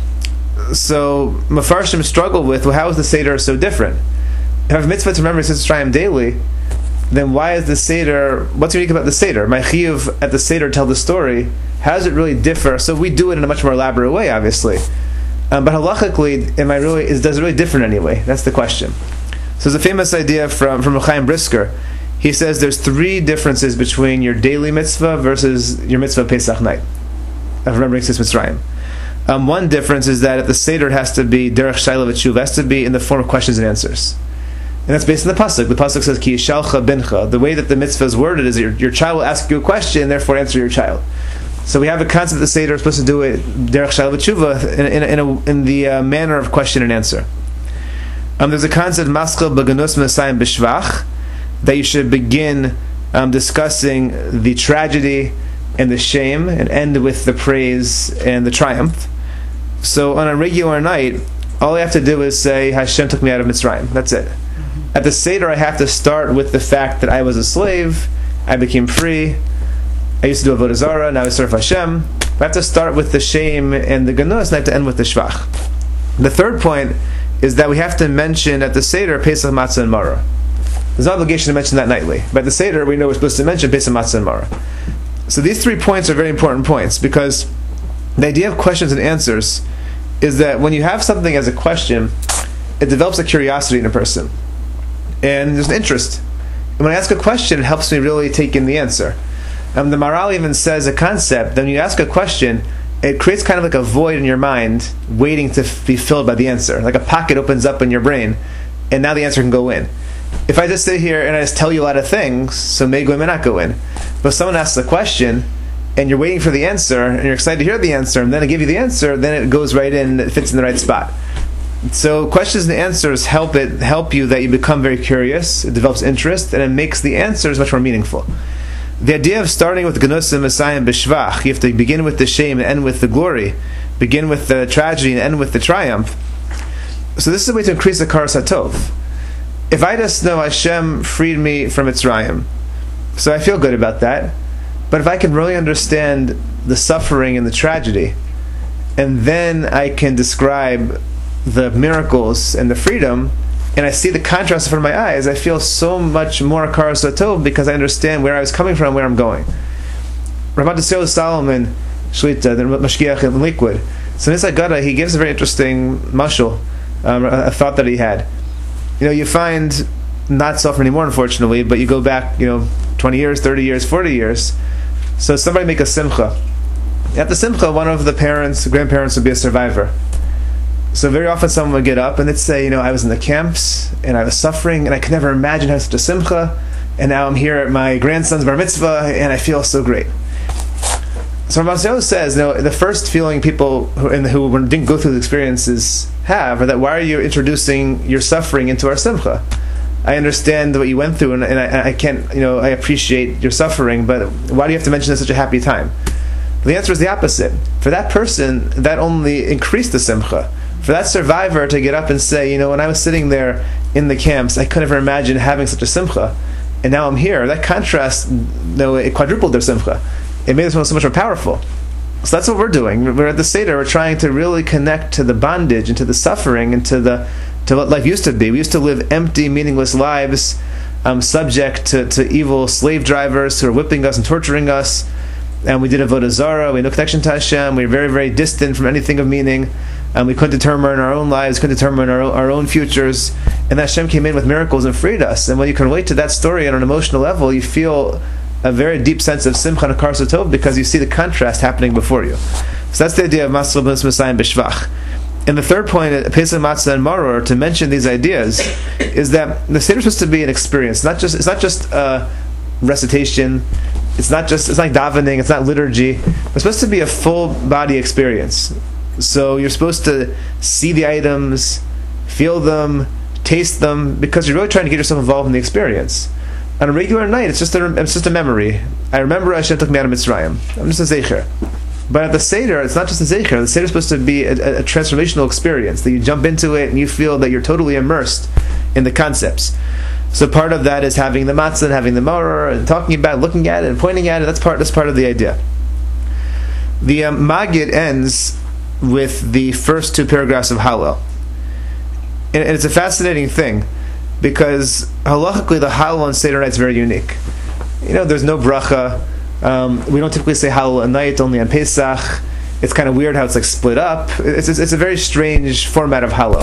So Mefarshim struggle with, well, how is the Seder so different? If I have a mitzvah to remember Yetzias Mitzrayim daily, then why is the Seder, what's unique about the Seder? My chiyuv at the Seder tell the story. How does it really differ? So we do it in a much more elaborate way, obviously. Um, but halachically, am I really, is, does it really differ in any way? That's the question. So there's a famous idea from, from Chaim Brisker. He says there's three differences between your daily mitzvah versus your mitzvah Pesach night, of remembering Yetzias Mitzrayim. Um, one difference is that at the Seder it has to be derech shaila v'tshuva, has to be in the form of questions and answers. And that's based on the pasuk. The pasuk says, Ki yishalcha bincha. The way that the mitzvah is worded is that your, your child will ask you a question, and therefore answer your child. So we have a concept of the Seder, we're supposed to do it derech shaila v'tshuva, in, in, in, a, in the uh, manner of question and answer. Um, there's a concept, maschil b'ganus m'asayim b'shvach, that you should begin um, discussing the tragedy and the shame, and end with the praise and the triumph. So on a regular night, all I have to do is say, Hashem took me out of Mitzrayim. That's it. At the Seder, I have to start with the fact that I was a slave, I became free, I used to do Avodah Zarah, now I serve Hashem. I have to start with the shame and the ganus, and I have to end with the shvach. The third point is that we have to mention at the Seder, Pesach, Matzah, and Maror. There's no obligation to mention that nightly. But at the Seder, we know we're supposed to mention Pesach, Matzah, and Maror. So these three points are very important points, because the idea of questions and answers is that when you have something as a question, it develops a curiosity in a person. And there's an interest. And when I ask a question, it helps me really take in the answer. Um, the Maharal even says a concept that when you ask a question, it creates kind of like a void in your mind waiting to f- be filled by the answer. Like a pocket opens up in your brain, and now the answer can go in. If I just sit here and I just tell you a lot of things, so may go in, may not go in. But if someone asks a question, and you're waiting for the answer, and you're excited to hear the answer, and then I give you the answer, then it goes right in, it fits in the right spot. So questions and answers help it help you that you become very curious, it develops interest, and it makes the answers much more meaningful. The idea of starting with Ganusim, Messiah, and Bishvach, you have to begin with the shame and end with the glory, begin with the tragedy and end with the triumph. So this is a way to increase the Hakaras HaTov. If I just know Hashem freed me from Mitzrayim, so I feel good about that, but if I can really understand the suffering and the tragedy, and then I can describe the miracles and the freedom, and I see the contrast in front of my eyes, I feel so much more Hakaras HaTov because I understand where I was coming from, where I'm going. Ramat Yisrael Solomon Shlita, the Mashgiach in Liquid. So in this Haggadah, he gives a very interesting mashal, um, a, a thought that he had. You know, you find, not so often anymore, unfortunately, but you go back, you know, twenty years, thirty years, forty years. So somebody make a simcha. At the simcha, one of the parents, grandparents would be a survivor. So very often someone would get up and they'd say, you know, I was in the camps and I was suffering and I could never imagine having such a simcha, and now I'm here at my grandson's bar mitzvah and I feel so great. So Rav Yosef says, you know, the first feeling people who, and who didn't go through the experiences have are that, why are you introducing your suffering into our simcha? I understand what you went through, and, and I, I can't, you know, I appreciate your suffering, but why do you have to mention it's such a happy time? The answer is the opposite. For that person, that only increased the simcha. For that survivor to get up and say, you know, when I was sitting there in the camps, I couldn't ever imagine having such a simcha, and now I'm here. That contrast, you know, it quadrupled their simcha. It made us so much more powerful. So that's what we're doing. We're at the Seder. We're trying to really connect to the bondage and to the suffering and to the to what life used to be. We used to live empty, meaningless lives, um, subject to, to evil slave drivers who are whipping us and torturing us. And we did avodah zarah. We had no connection to Hashem. We were very, very distant from anything of meaning. And we couldn't determine our own lives, couldn't determine our, our own futures. And Hashem came in with miracles and freed us. And when you can relate to that story on an emotional level, you feel a very deep sense of simcha and akar satov, because you see the contrast happening before you. So that's the idea of Masal B'Nis Messiah and B'Shvach. And the third point, Pesach, Matzah, and Maror, to mention these ideas, is that the Seder is supposed to be an experience. Not just it's not just a recitation. It's not just it's not like davening. It's not liturgy. It's supposed to be a full body experience. So you're supposed to see the items, feel them, taste them, because you're really trying to get yourself involved in the experience. On a regular night, it's just a, it's just a memory. I remember Hashem took me out of Mitzrayim. I'm just a zecher. But at the Seder, it's not just a zecher. The Seder is supposed to be a, a, a transformational experience, that you jump into it and you feel that you're totally immersed in the concepts. So part of that is having the matzah and having the maror and talking about it, looking at it and pointing at it. That's part, that's part of the idea. The um, Magid ends with the first two paragraphs of Hallel. And, and it's a fascinating thing, because halachically the Hallel on Seder night is very unique. You know, there's no bracha. Um, we don't typically say Hallel at night, only on Pesach. It's kind of weird how it's like split up. It's it's, it's a very strange format of Hallel.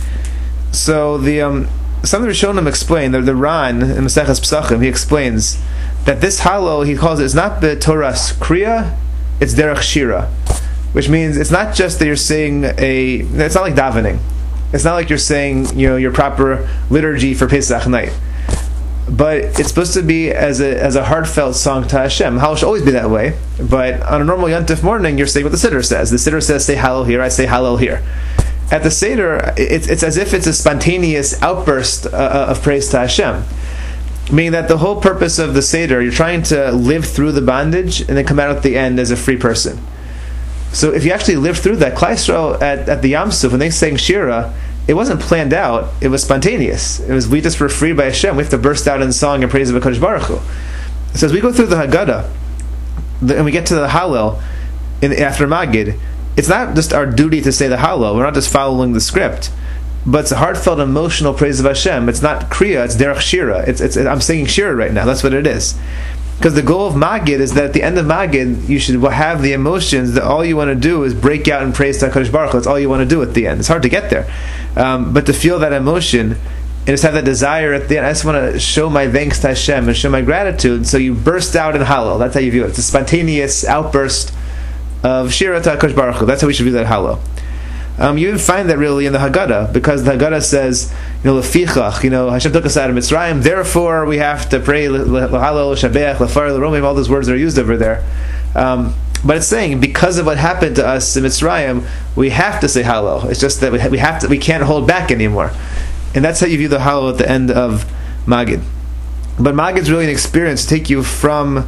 So the um, some of the Rishonim explain, the, the Ran in Maseches Pesachim, he explains that this Hallel, he calls it, is not b'Toras Kriya, it's Derech Shira, which means it's not just that you're saying a. It's not like davening. It's not like you're saying, you know, your proper liturgy for Pesach night, but it's supposed to be as a as a heartfelt song to Hashem. Hallel should always be that way, but on a normal Yontif morning, you're saying what the Siddur says. The Siddur says, "Say Hallel here," I say Hallel here. At the Seder, it's it's as if it's a spontaneous outburst uh, of praise to Hashem, meaning that the whole purpose of the Seder, you're trying to live through the bondage and then come out at the end as a free person. So if you actually live through that, Klal Yisrael at, at the Yam Suf, when they sang Shira, it wasn't planned out, it was spontaneous. It was, we just were freed by Hashem. We have to burst out in song and praise of HaKadosh Baruch Hu. So as we go through the Haggadah, the, and we get to the Hallel in, after Magid, it's not just our duty to say the Hallel, we're not just following the script, but it's a heartfelt, emotional praise of Hashem. It's not Kriya, it's Derech Shira. It's, it's, I'm singing Shira right now, that's what it is. Because the goal of Magid is that at the end of Magid, you should have the emotions that all you want to do is break out and praise to HaKadosh Baruch Hu. That's all you want to do at the end. It's hard to get there. Um, but to feel that emotion and just have that desire at the end, I just want to show my thanks to Hashem and show my gratitude. So you burst out in Hallel. That's how you view it. It's a spontaneous outburst of Shira to HaKadosh Baruch Hu. That's how we should view that Hallel. Um, you even find that really in the Haggadah, because the Haggadah says, you know, lefichach, you know, Hashem took us out of Mitzrayim, therefore we have to pray l'halal, l'shabeach, l'far, l'romim, all those words are used over there. Um, but it's saying, because of what happened to us in Mitzrayim, we have to say Hallel. It's just that we, ha- we have to, we can't hold back anymore. And that's how you view the Hallel at the end of Magid. But Magid's really an experience to take you from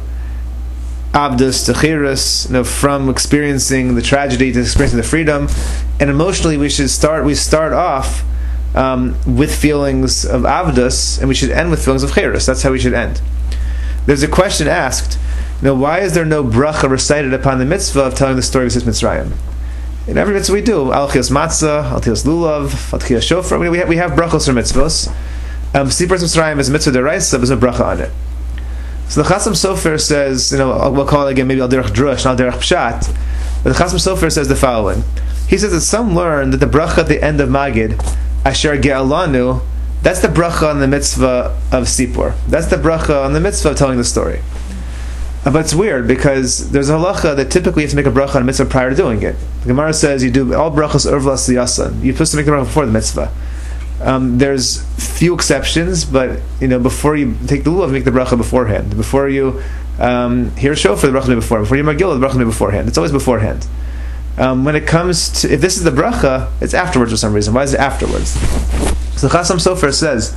Abdus to Chirus, you know, from experiencing the tragedy to experiencing the freedom. And emotionally, we should start. We start off um, with feelings of Abdus, and we should end with feelings of Chirus. That's how we should end. There's a question asked, you know, why is there no bracha recited upon the mitzvah of telling the story of Yetzias Mitzrayim? In every mitzvah we do, Al Chios Matzah, Al Chios Lulav, Al Chios Shofar. We have, we have brachos for mitzvahs. Um, Sipras Mitzrayim is a mitzvah deraisa, there's no bracha on it. So the Chasam Sofer says, you know, we'll call it again maybe Al Derech Drush, not Al Derech Pshat. But the Chasam Sofer says the following. He says that some learn that the bracha at the end of Magid, Asher Ge'alanu, that's the bracha on the mitzvah of Sipur. That's the bracha on the mitzvah of telling the story. Uh, but it's weird because there's a halacha that typically you have to make a bracha on a mitzvah prior to doing it. The Gemara says you do all brachas urvlas liyasan. You're supposed to make the bracha before the mitzvah. Um, there's few exceptions, but you know before you take the lulav, make the bracha beforehand. Before you um, hear a shofar, the bracha may beforehand. Before you Megillah, the bracha may beforehand. It's always beforehand. Um, when it comes to if this is the bracha, it's afterwards for some reason. Why is it afterwards? So the Chasam Sofer says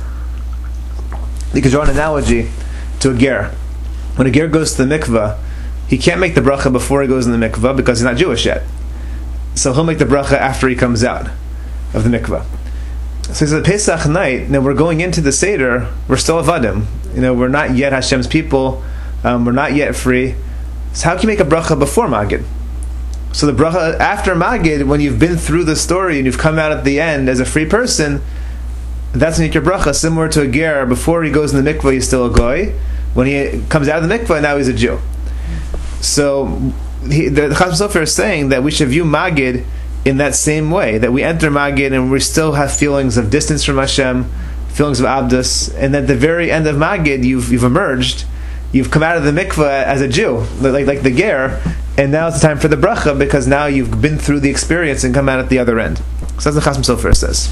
you could draw an analogy to a ger. When a ger goes to the mikvah, he can't make the bracha before he goes in the mikvah because he's not Jewish yet. So he'll make the bracha after he comes out of the mikvah. So he says, Pesach night, now we're going into the Seder, we're still avadim. You know, we're not yet Hashem's people, um, we're not yet free. So how can you make a bracha before Magid? So the bracha after Magid, when you've been through the story and you've come out at the end as a free person, that's when you make your bracha, similar to a ger. Before he goes in the mikvah, he's still a goy. When he comes out of the mikvah, now he's a Jew. So he, the, the Chasam Sofer is saying that we should view Magid in that same way, that we enter Magid and we still have feelings of distance from Hashem, feelings of Abdus, and at the very end of Magid, you've you've emerged, you've come out of the mikvah as a Jew, like like the ger, and now it's time for the bracha because now you've been through the experience and come out at the other end. So that's the Chasam Sofer says.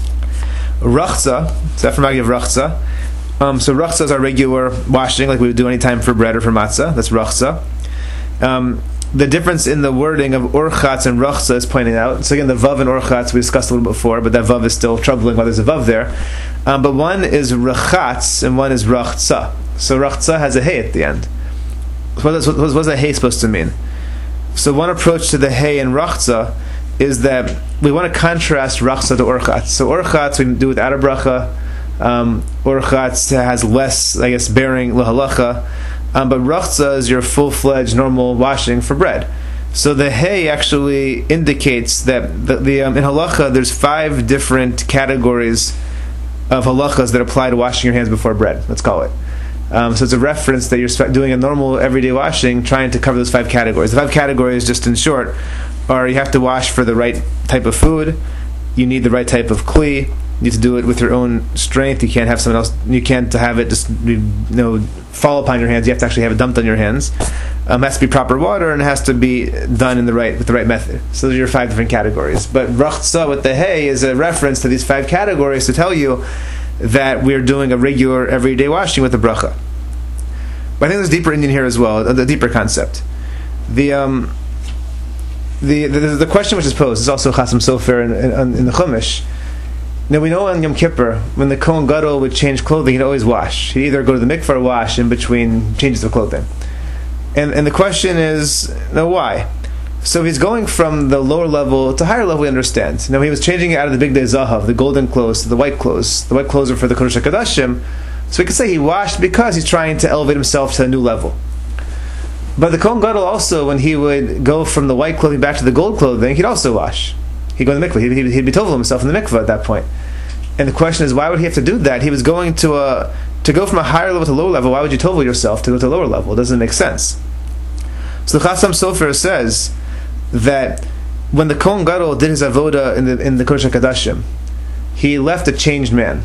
Rachza, so after Magid of Rachza. Um, so rachza is our regular washing, like we would do any time for bread or for matzah. That's rachza. Um, the difference in the wording of orchatz and rachza is pointed out. So again, the vav and orchatz we discussed a little bit before, but that vav is still troubling while there's a vav there. Um, but one is rachatz and one is rachza. So rachza has a hey at the end. What is, what is a hey supposed to mean? So one approach to the hey in rachza is that we want to contrast rachza to orchatz. So orchatz we do without a bracha. Um, Orchatz has less, I guess, bearing lahalacha, um, but rachza is your full-fledged normal washing for bread. So the hay actually indicates that the, the um, in halacha there's five different categories of halachas that apply to washing your hands before bread. Let's call it. Um, so it's a reference that you're doing a normal everyday washing, trying to cover those five categories. The five categories, just in short, are you have to wash for the right type of food, you need the right type of kli. You need to do it with your own strength. You can't have someone else. You can't have it just you know fall upon your hands. You have to actually have it dumped on your hands. Um, it has to be proper water and it has to be done in the right with the right method. So those are your five different categories. But rachza with the hay is a reference to these five categories to tell you that we're doing a regular everyday washing with the bracha. But I think there's deeper Indian here as well, a deeper concept. The um, the, the the question which is posed is also Chasam Sofer in, in, in the Chumash. Now we know on Yom Kippur, when the Kohen Gadol would change clothing, he'd always wash. He'd either go to the mikvah or wash in between changes of clothing. And and the question is, now why? So he's going from the lower level to higher level, we understand. Now he was changing it out of the big day zahav, the golden clothes, to the white clothes. The white clothes are for the Kodesh HaKodashim. So we could say he washed because he's trying to elevate himself to a new level. But the Kohen Gadol also, when he would go from the white clothing back to the gold clothing, he'd also wash. He'd go to the mikvah. He'd, he'd, he'd be tovel himself in the mikvah at that point. And the question is, why would he have to do that? He was going to a to go from a higher level to a lower level. Why would you tovel yourself to go to a lower level? It doesn't make sense. So the Chasam Sofer says that when the Kohen Gadol did his avoda in the in the Kodesh HaKodashim, he left a changed man.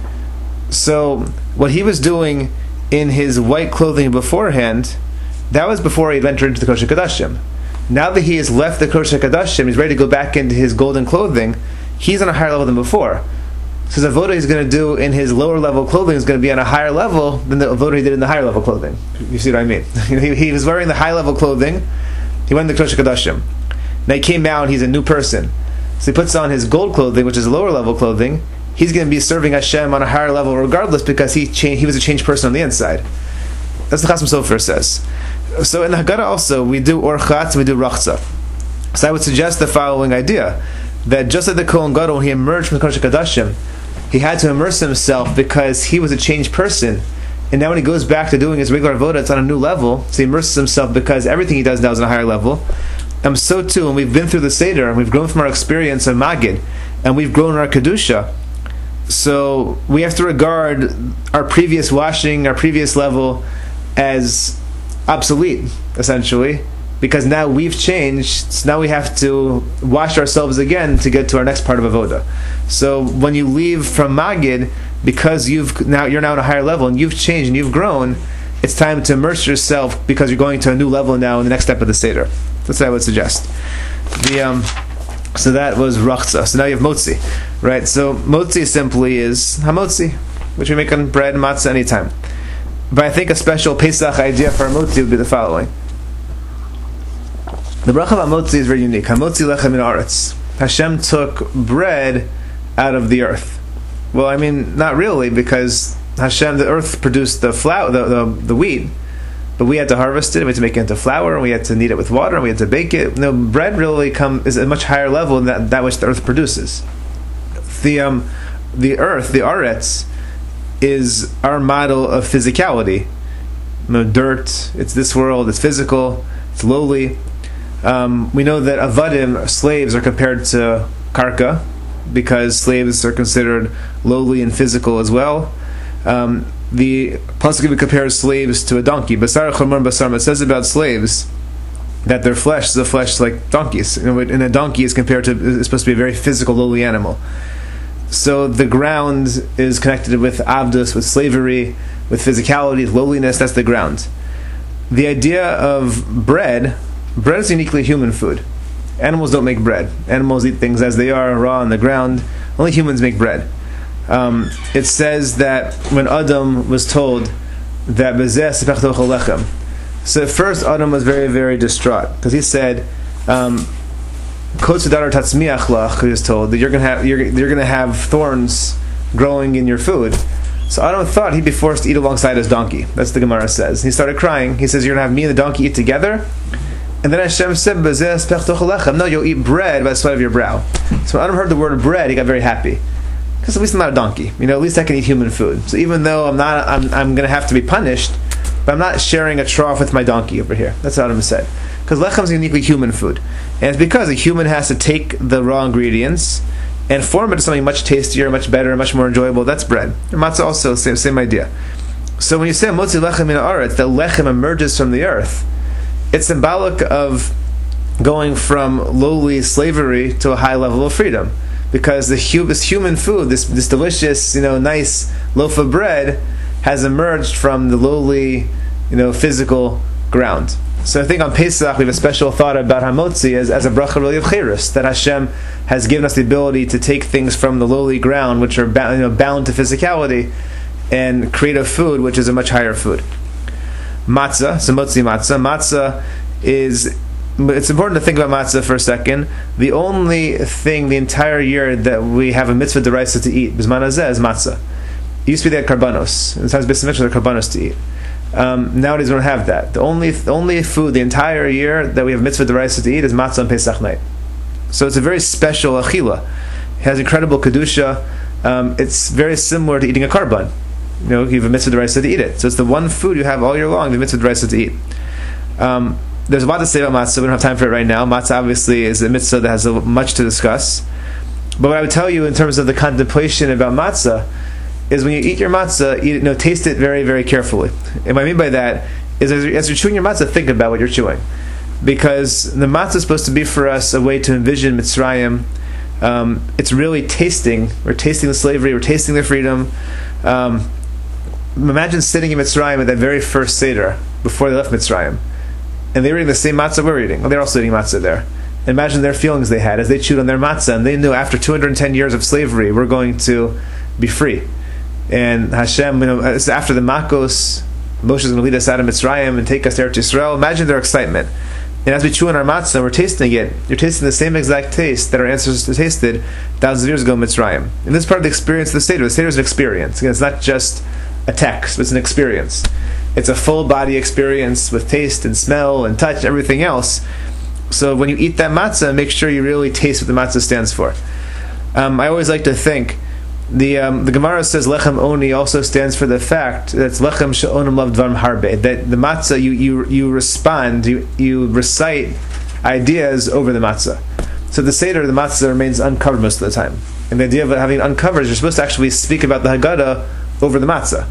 So what he was doing in his white clothing beforehand, that was before he had entered into the Kodesh HaKodashim. Now that he has left the Kodesh HaKodashim, he's ready to go back into his golden clothing. He's on a higher level than before. So the avoda he's going to do in his lower level clothing is going to be on a higher level than the avoda he did in the higher level clothing. You see what I mean? he, he was wearing the high level clothing. He went to the Kodesh HaKodashim. Now he came out and he's a new person. So he puts on his gold clothing, which is lower level clothing. He's going to be serving Hashem on a higher level regardless because he changed, he was a changed person on the inside. That's what the Chasam Sofer says. So in the Haggadah also, we do orchatz, we do rachza. So I would suggest the following idea, that just like the Kohen Gadol, when he emerged from the Kodesh HaKodashim, he had to immerse himself because he was a changed person. And now when he goes back to doing his regular avodah, it's on a new level. So he immerses himself because everything he does now is on a higher level. And so too, when we've been through the Seder, and we've grown from our experience of Magid, and we've grown in our Kedusha, so we have to regard our previous washing, our previous level, as obsolete, essentially, because now we've changed, so now we have to wash ourselves again to get to our next part of avoda. So when you leave from Magid, because you've now you're now at a higher level and you've changed and you've grown, it's time to immerse yourself because you're going to a new level now in the next step of the Seder. That's what I would suggest. The um, so that was rachza. So now you have motzi, right? So motzi simply is hamotzi, which we make on bread and matzah anytime. But I think a special Pesach idea for motzi would be the following. The bracha of hamotzi is very unique. Hamotzi lechem min haaretz. Hashem took bread out of the earth. Well, I mean, not really, because Hashem, the earth produced the flour, the, the the wheat, but we had to harvest it, and we had to make it into flour, and we had to knead it with water, and we had to bake it. No, bread really come is a much higher level than that, that which the earth produces. The um, the earth, the aretz, is our model of physicality. You know, dirt, it's this world, it's physical, it's lowly. Um, we know that avadim, slaves, are compared to karka, because slaves are considered lowly and physical as well. Um, the pasuk even compares slaves to a donkey. Basar chomar basar. It says about slaves that their flesh is a flesh like donkeys. You know, and a donkey is compared to is supposed to be a very physical, lowly animal. So the ground is connected with avdus, with slavery, with physicality, with lowliness. That's the ground. The idea of bread, bread is uniquely human food. Animals don't make bread. Animals eat things as they are, raw on the ground. Only humans make bread. Um, it says that when Adam was told that Bezeh sepechtoch lechem, so at first Adam was very, very distraught because he said, um, "Kotzudar tatzmiach lach," he was told that you're going to have you're, you're going to have thorns growing in your food. So Adam thought he'd be forced to eat alongside his donkey. That's what the Gemara says. He started crying. He says, "You're going to have me and the donkey eat together." And then Hashem said, "Bezeh sepechtoch lechem." No, you'll eat bread by the sweat of your brow. So when Adam heard the word bread, he got very happy. Because at least I'm not a donkey, you know. At least I can eat human food. So even though I'm not, I'm, I'm going to have to be punished, but I'm not sharing a trough with my donkey over here. That's what Adam said. Because lechem is uniquely human food, and it's because a human has to take the raw ingredients and form it into something much tastier, much better, much more enjoyable. That's bread. And matzah also same same idea. So when you say motzi lechem min haaretz, that lechem emerges from the earth, it's symbolic of going from lowly slavery to a high level of freedom. Because the hu- this human food, this this delicious, you know, nice loaf of bread, has emerged from the lowly, you know, physical ground. So I think on Pesach we have a special thought about hamotzi as, as a bracha really of cherus, that Hashem has given us the ability to take things from the lowly ground, which are bound, you know, bound to physicality, and create a food which is a much higher food. Matzah, so motzi matzah. Matzah is. It's important to think about matzah for a second. The only thing the entire year that we have a mitzvah deraisa to eat, b'zman hazeh, is matzah. It used to be they had karbanos. In the times of Beis Hamikdash, there were karbanos to eat. Um, nowadays we don't have that. The only the only food the entire year that we have mitzvah deraisa to eat is matzah on Pesach night. So it's a very special achila. It has incredible kedusha. Um, it's very similar to eating a karban. You know, you have a mitzvah deraisa to eat it. So it's the one food you have all year long, the mitzvah deraisa to eat. Um, There's a lot to say about matzah. We don't have time for it right now. Matzah obviously is a mitzvah that has a, much to discuss. But what I would tell you in terms of the contemplation about matzah is when you eat your matzah, eat it, you know, taste it very, very carefully. And what I mean by that is as you're, as you're chewing your matzah, think about what you're chewing. Because the matzah is supposed to be for us a way to envision Mitzrayim. Um, it's really tasting. We're tasting the slavery. We're tasting the freedom. Um, imagine sitting in Mitzrayim at that very first Seder before they left Mitzrayim. And they were eating the same matzah we're eating. Well, they're also eating matzah there. Imagine their feelings they had as they chewed on their matzah, and they knew after two hundred ten years of slavery, we're going to be free. And Hashem, you know, after the Makos, Moshe is going to lead us out of Mitzrayim and take us to Eretz Yisrael. Imagine their excitement. And as we chew on our matzah, we're tasting it. You're tasting the same exact taste that our ancestors tasted thousands of years ago in Mitzrayim. And this is part of the experience of the Seder. The Seder is an experience. Again, it's not just a text, but it's an experience. It's a full body experience with taste and smell and touch, everything else. So when you eat that matzah, make sure you really taste what the matzah stands for. Um, I always like to think the um, the Gemara says lechem oni also stands for the fact that it's lechem she'onim lav dvarim harbe, that the matzah you you you respond, you you recite ideas over the matzah. So the Seder, the matzah remains uncovered most of the time, and the idea of it having it uncovered is you're supposed to actually speak about the Haggadah over the matzah.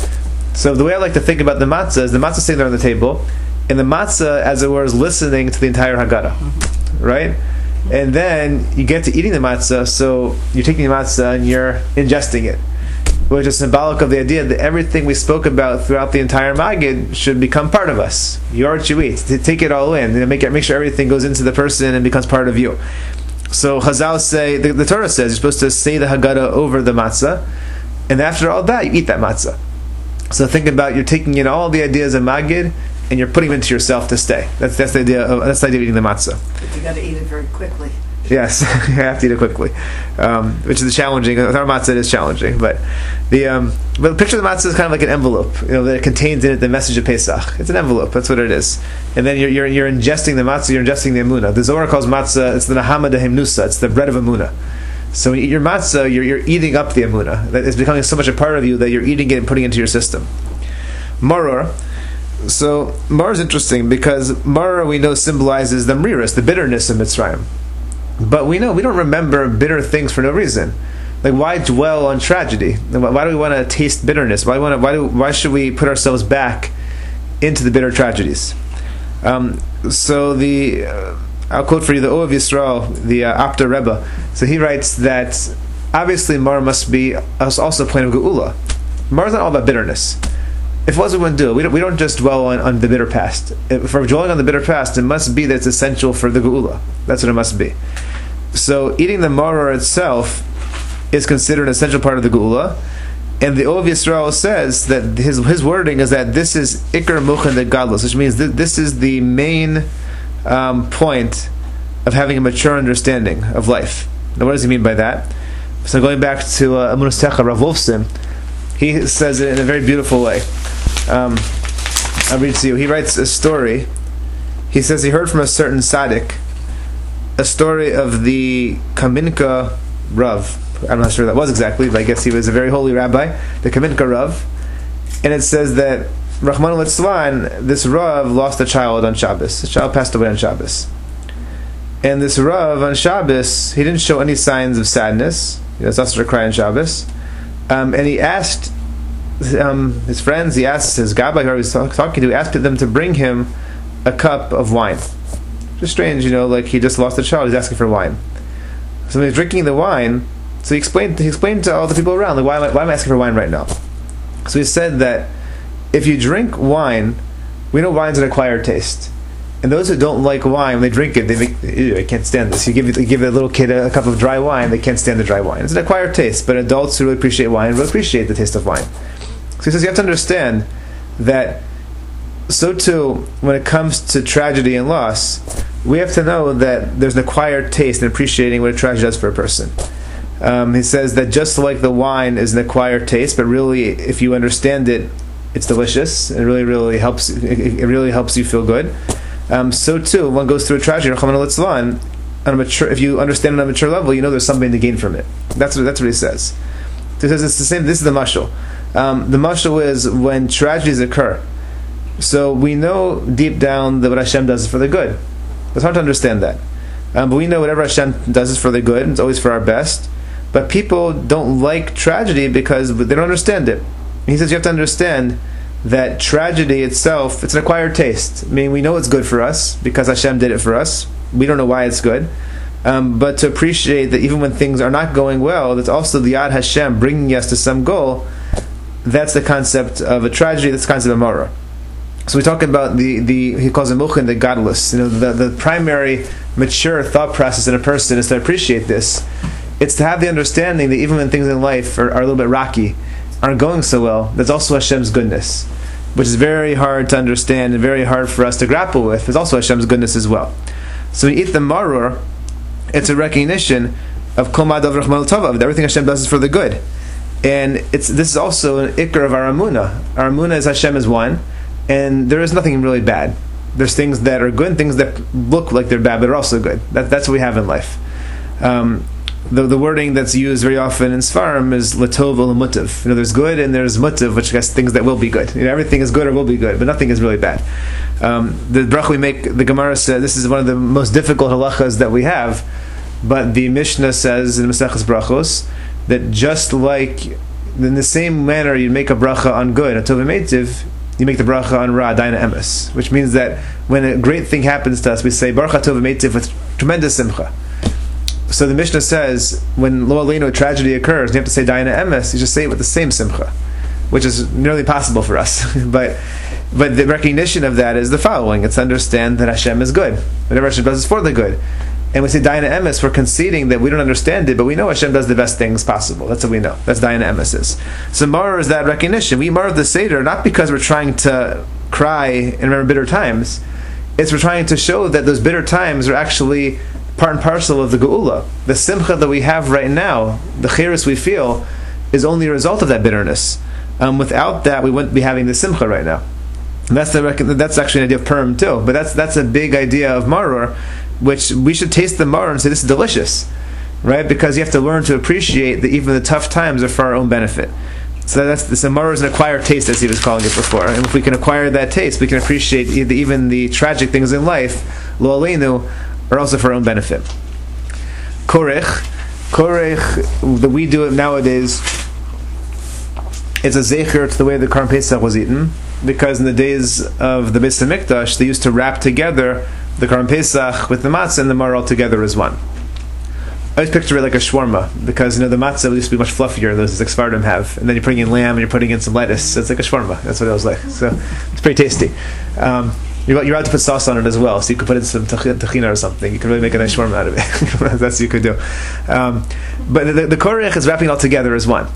So the way I like to think about the matzah is the matzah sitting there on the table, and the matzah, as it were, is listening to the entire Haggadah, mm-hmm. right? And then you get to eating the matzah, so you're taking the matzah and you're ingesting it. which is symbolic of the idea that everything we spoke about throughout the entire Magid should become part of us. You are what you eat. To take it all in, you know, make it, make sure everything goes into the person and becomes part of you. So Chazal say, the, the Torah says, you're supposed to say the Haggadah over the matzah, and after all that, you eat that matzah. So think about, you're taking in all the ideas of Magid, and you're putting them into yourself to stay. That's that's the idea of that's the idea of eating the matzah. But you got to eat it very quickly. Yes, you have to eat it quickly, um, which is challenging. With our matzah, it is challenging, but the um, but the picture of the matzah is kind of like an envelope. You know, that it contains in it the message of Pesach. It's an envelope. That's what it is. And then you're you're, you're ingesting the matzah. You're ingesting the emunah. The Zohar calls matzah. It's the nahama de himnusa. It's the bread of emunah. So when you eat your matzah, you're you're eating up the emunah. It's becoming so much a part of you that you're eating it and putting it into your system. Maror. So maror is interesting because maror we know symbolizes the mriras, the bitterness of Mitzrayim. But we know we don't remember bitter things for no reason. Like, why dwell on tragedy? Why do we want to taste bitterness? Why want to, Why do? Why should we put ourselves back into the bitter tragedies? Um, so the uh, I'll quote for you the Oav Yisrael, the uh, Apta Rebbe. So he writes that obviously mar must be also a point of geula. Mar is not all about bitterness. If it was, we wouldn't do it. We don't, we don't just dwell on, on the bitter past. If we're dwelling on the bitter past, it must be that it's essential for the geula. That's what it must be. So eating the maror itself is considered an essential part of the geula, and the Oav Yisrael says that his his wording is that this is ikar muchen de gadlus, which means that this is the main um, point of having a mature understanding of life. Now, what does he mean by that? So going back to uh, Amunus Techa, Rav Wolfson, he says it in a very beautiful way. Um, I'll read to you. He writes a story. He says he heard from a certain tzaddik a story of the Kaminka Rav. I'm not sure that was exactly, but I guess he was a very holy rabbi, the Kaminka Rav. And it says that Rahman al-Litzlan, this Rav lost a child on Shabbos. The child passed away on Shabbos. And this Rav on Shabbos, he didn't show any signs of sadness. You know, it's us to cry on Shabbos. Um, and he asked um, his friends, he asked his gabbai who he was talking to, he asked them to bring him a cup of wine. Just strange, you know, like he just lost a child, he's asking for wine. So when he's drinking the wine, so he explained he explained to all the people around, like, why am I, why am I asking for wine right now? So he said that if you drink wine, we know wine's an acquired taste. And those who don't like wine, when they drink it, they make, ew, I can't stand this. You give, you give a little kid a, a cup of dry wine, they can't stand the dry wine. It's an acquired taste, but adults who really appreciate wine will appreciate the taste of wine. So he says you have to understand that, so too, when it comes to tragedy and loss, we have to know that there's an acquired taste in appreciating what a tragedy does for a person. Um, he says that just like the wine is an acquired taste, but really, if you understand it, it's delicious. It really, really helps. It really helps you feel good. Um, so too, when one goes through a tragedy, on a mature, if you understand it on a mature level, you know there's something to gain from it. That's what that's what he says. He says it's the same. This is the mashal. Um, the mashal is when tragedies occur. So we know deep down that what Hashem does is for the good. It's hard to understand that, um, but we know whatever Hashem does is for the good. It's always for our best. But people don't like tragedy because they don't understand it. And he says you have to understand that tragedy itself, it's an acquired taste. I mean, we know it's good for us because Hashem did it for us. We don't know why it's good. Um, but to appreciate that even when things are not going well, that's also the Yad Hashem bringing us to some goal. That's the concept of a tragedy. That's the concept of maror. So we talk about the, the he calls it muchen, the godless. You know, the, the primary mature thought process in a person is to appreciate this. It's to have the understanding that even when things in life are, are a little bit rocky, aren't going so well, that's also Hashem's goodness, which is very hard to understand and very hard for us to grapple with. It's also Hashem's goodness as well. So when you eat the maror, it's a recognition of kol ma'adav rachman l'tova, that everything Hashem does is for the good. And it's this is also an ikar of our amunah. Our amunah is Hashem is one, and there is nothing really bad. There's things that are good and things that look like they're bad, but are also good. That, that's what we have in life. Um, The, the wording that's used very often in Sfarim is latov u'lamutav. You know, there's good and there's mutav, which I guess things that will be good. You know, everything is good or will be good, but nothing is really bad. Um, the bracha we make, the Gemara says, this is one of the most difficult halachas that we have, but the Mishnah says in Maseches Brachos that just like in the same manner you make a bracha on good, a tov v'meitiv, you make the bracha on ra, daina emes, which means that when a great thing happens to us, we say baruch atov v'meitiv with tremendous simcha. So the Mishnah says, when lo aleinu, a tragedy occurs, you have to say Dayana Emes, you just say it with the same simcha, which is nearly impossible for us. but but the recognition of that is the following. It's to understand that Hashem is good. Whatever Hashem does is for the good. And we say Dayana Emes, we're conceding that we don't understand it, but we know Hashem does the best things possible. That's what we know. That's Dayana Emes is. So Maror is that recognition. We maror the Seder not because we're trying to cry and remember bitter times. It's we're trying to show that those bitter times are actually part and parcel of the Geula. The simcha that we have right now, the chirus we feel, is only a result of that bitterness. Um, without that, we wouldn't be having the simcha right now. And that's the that's actually an idea of Purim too. But that's that's a big idea of maror, which we should taste the maror and say this is delicious, right? Because you have to learn to appreciate that even the tough times are for our own benefit. So that's the maror is an acquired taste, as he was calling it before. And if we can acquire that taste, we can appreciate even the tragic things in life. Lo aleinu are also for our own benefit. Korech, korech that we do it nowadays. It's a zecher to the way the Karban Pesach was eaten, because in the days of the Beis Hamikdash, they used to wrap together the Karban Pesach with the matzah and the maror all together as one. I always picture it like a shawarma, because you know the matzah used to be much fluffier, those the Sephardim have, and then you're putting in lamb and you're putting in some lettuce, so it's like a shawarma. That's what it was like. So it's pretty tasty. Um, you're, you're allowed to put sauce on it as well, so you could put in some tahina or something. You could really make a nice shawarma out of it. That's what you could do. Um, but the, the korech is wrapping it all together as one.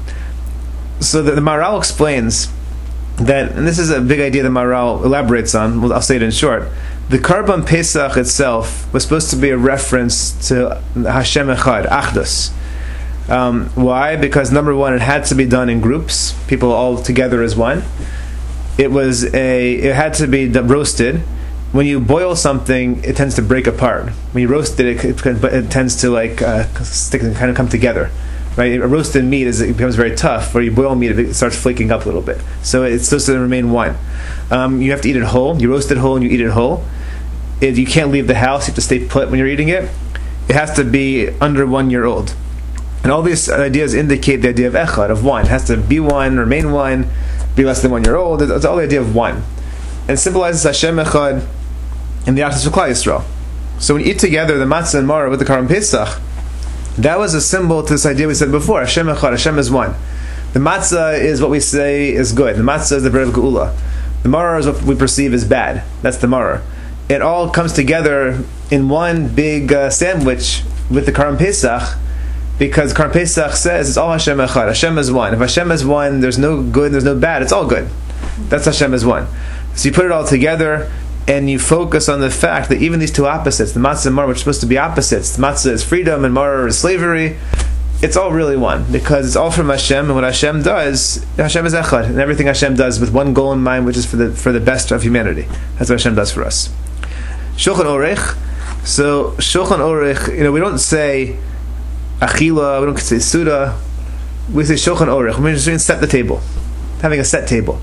So the, the Maharal explains that, and this is a big idea that Maharal elaborates on, well, I'll say it in short. The Karban Pesach itself was supposed to be a reference to Hashem Echad, Achdus. Um, why? Because number one, it had to be done in groups, people all together as one. It was a, it had to be roasted. When you boil something, it tends to break apart. When you roast it, it, it, it tends to like uh, stick and kind of come together. Right, a roasted meat is it becomes very tough. Where you boil meat, it starts flaking up a little bit. So it's supposed to remain one. Um, you have to eat it whole. You roast it whole and you eat it whole. It, you can't leave the house. You have to stay put when you're eating it. It has to be under one year old. And all these ideas indicate the idea of echad, of one. It has to be one, remain one, be less than one year old. It's all the idea of one. And it symbolizes Hashem echad and the Achdus of Klal Yisrael. So when you eat together the matzah and maror with the Karban Pesach, that was a symbol to this idea we said before. Hashem Echad, Hashem is one. The matzah is what we say is good. The matzah is the bread of Geula. The maror is what we perceive as bad. That's the maror. It all comes together in one big uh, sandwich with the Karban Pesach, because Karban Pesach says it's all Hashem Echad. Hashem is one. If Hashem is one, there's no good, there's no bad. It's all good. That's Hashem is one. So you put it all together, and you focus on the fact that even these two opposites, the matzah and maror, which are supposed to be opposites, the matzah is freedom and maror is slavery, it's all really one, because it's all from Hashem, and what Hashem does, Hashem is echad, and everything Hashem does with one goal in mind, which is for the for the best of humanity. That's what Hashem does for us. Shulchan Orech. So Shulchan Orech, you know, we don't say achila, we don't say suda, we say Shulchan Orech. We're just going to set the table, having a set table.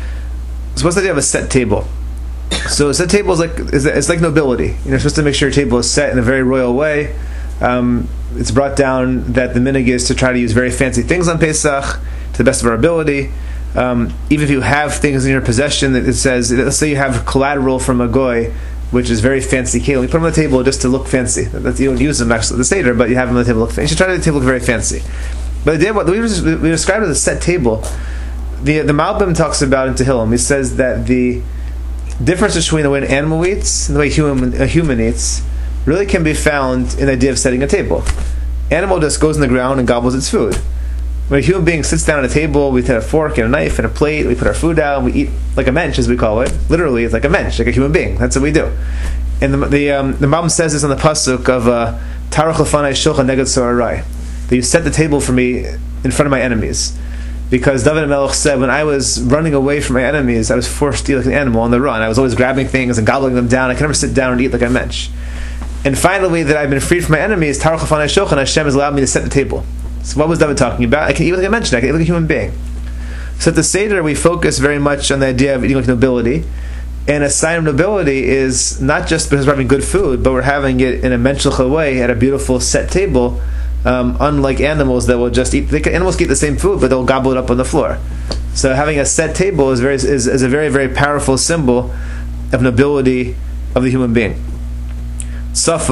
So what's the idea of a set table? So a set table is like is it's like nobility. You know, you're supposed to make sure your table is set in a very royal way. Um, it's brought down that the minhag is to try to use very fancy things on Pesach to the best of our ability. Um, even if you have things in your possession that it says, let's say you have collateral from a goy, which is very fancy kelim, you put them on the table just to look fancy. That's, you don't use them actually the Seder, but you have them on the table look fancy. You should try to make the table look very fancy. But the idea, what we, we described as a set table, the the Malbim talks about in Tehillim. He says that the difference between the way an animal eats and the way human, a human eats really can be found in the idea of setting a table. Animal just goes in the ground and gobbles its food. When a human being sits down at a table, we take a fork and a knife and a plate, we put our food down, we eat like a mensch, as we call it. Literally, it's like a mensch, like a human being. That's what we do. And the the, um, the Malbim says this on the pasuk of Tarach Lefanai Shulchan Neged Sorarai, that you set the table for me in front of my enemies. Because David Melech said, when I was running away from my enemies, I was forced to eat like an animal on the run. I was always grabbing things and gobbling them down. I could never sit down and eat like a mensch. And finally, that I've been freed from my enemies, Tarach Lefanai Shulchan, Hashem has allowed me to set the table. So what was David talking about? I can eat like I mentioned, I can eat like a human being. So at the Seder, we focus very much on the idea of eating like nobility. And a sign of nobility is not just because we're having good food, but we're having it in a menschliche way at a beautiful set table, um, unlike animals that will just eat. They can, animals can eat the same food, but they'll gobble it up on the floor. So having a set table is very is, is a very, very powerful symbol of nobility of the human being. Safun,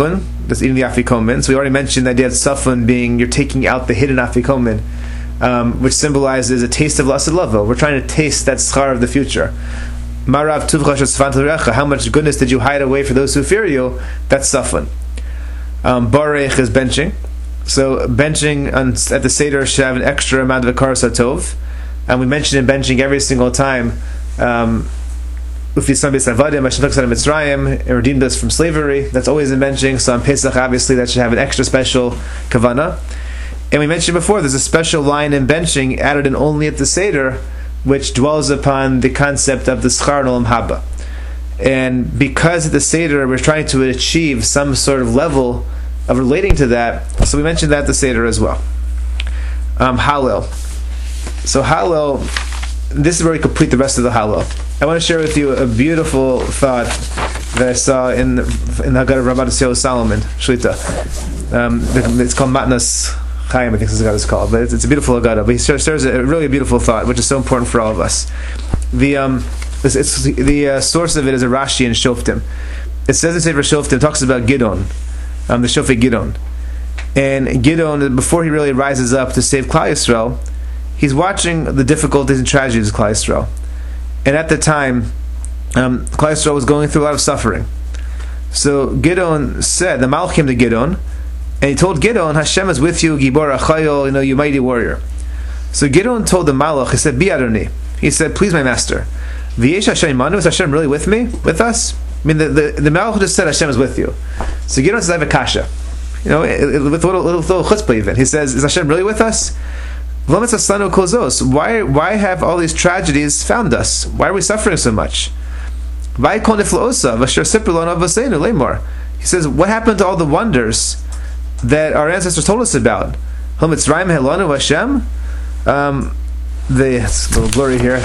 that's eating the afikomen. So we already mentioned the idea of safon being you're taking out the hidden afikomen, um, which symbolizes a taste of lasad lavo. We're trying to taste that schar of the future. Marav tuvcha shesfan t'recha. How much goodness did you hide away for those who fear you? That's safon. Um, Barech is benching. So benching on, at the Seder should have an extra amount of Akaras HaTov. And we mentioned in benching every single time, um, Ufisam B'Savadim, Hashem took us out of Mitzrayim, and redeemed us from slavery. That's always in benching. So on Pesach, obviously, that should have an extra special Kavanah. And we mentioned before, there's a special line in benching added in only at the Seder, which dwells upon the concept of the Schar Olam Haba. And because at the Seder we're trying to achieve some sort of level of relating to that, so we mentioned that at the Seder as well. Um, Hallel. So Hallel, this is where we complete the rest of the Hallel. I want to share with you a beautiful thought that I saw in in the Haggadah of Rabbah Yosef Solomon Shlita. Um, it's called Matnas Chaim, I think this is what it's called, but it's, it's a beautiful Haggadah. But he shares, shares a really beautiful thought, which is so important for all of us. The um, it's, it's, the uh, source of it is a Rashi in Shoftim. It says in Sefer Shoftim, it talks about Gidon, um, the Shofet Gidon, and Gidon, before he really rises up to save Klal Yisrael, he's watching the difficulties and tragedies of Klal Yisrael. And at the time, um, Klal Yisrael was going through a lot of suffering. So Gidon said, the Malach came to Gidon, and he told Gidon, Hashem is with you, Gibor Achayol, you know, you mighty warrior. So Gidon told the Malach, he said, Bi Adoni. He said, please, my master. V'yesh Hashem imanu, is Hashem really with me? With us? I mean, the, the, the Malach just said Hashem is with you. So Gidon says, I have a kasha. You know, with a little, little, little chutzpah even. He says, is Hashem really with us? Why why have all these tragedies found us? Why are we suffering so much? He says, what happened to all the wonders that our ancestors told us about? Um, the it's a little blurry here. I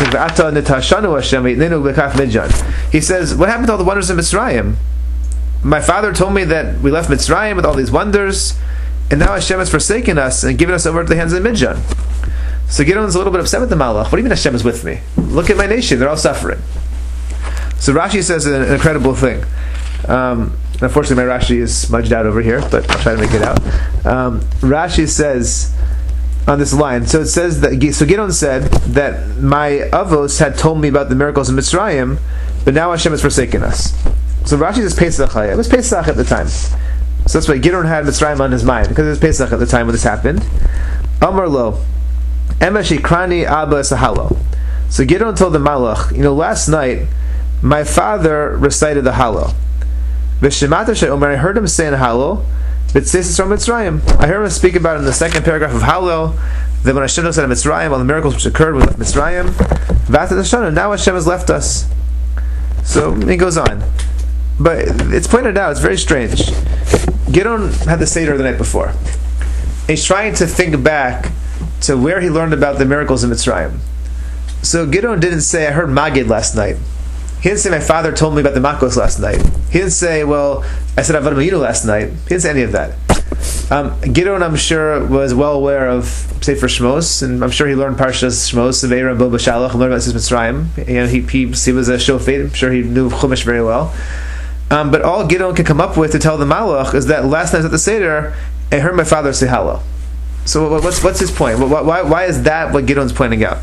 think he says, what happened to all the wonders in Mitzrayim? My father told me that we left Mitzrayim with all these wonders, and now Hashem has forsaken us and given us over to the hands of Midjan. So Gideon's a little bit upset with the Malach. What do you mean Hashem is with me? Look at my nation, they're all suffering. So Rashi says an, an incredible thing. Um, unfortunately, my Rashi is smudged out over here, but I'll try to make it out. Um, Rashi says on this line, so it says that, so Gideon said that my Avos had told me about the miracles in Mitzrayim, but now Hashem has forsaken us. So Rashi says Pesach. It was Pesach at the time. So that's why Gideon had Mitzrayim on his mind, because it was Pesach at the time when this happened. Amar lo, Ema shikrani abba sahalo. So Gideon told the Malach, you know, last night my father recited the Hallel. V'shemata she'omer, I heard him say in Hallel, v'tzesis from Mitzrayim. I heard him speak about it in the second paragraph of Hallel, that when Hashem said Mitzrayim, all the miracles which occurred when we left Mitzrayim, v'atat Hashem, now Hashem has left us. So he goes on. But it's pointed out, it's very strange. Gideon had the Seder the night before. He's trying to think back to where he learned about the miracles in Mitzrayim. So Gideon didn't say, I heard Magid last night. He didn't say, my father told me about the Makos last night. He didn't say, well, I said Avad Mayinu last night. He didn't say any of that. Um, Gideon, I'm sure, was well aware of Sefer Shmos, and I'm sure he learned Parshas Shmos, Seveira, Bo Bashalach, and learned about Mitzrayim. You know, he, he, he was a shofet. I'm sure he knew Chumash very well. Um, but all Gideon can come up with to tell the Malach is that last night at the Seder, I heard my father say Hallel. So what's what's his point? Why, why is that what Gideon's pointing out?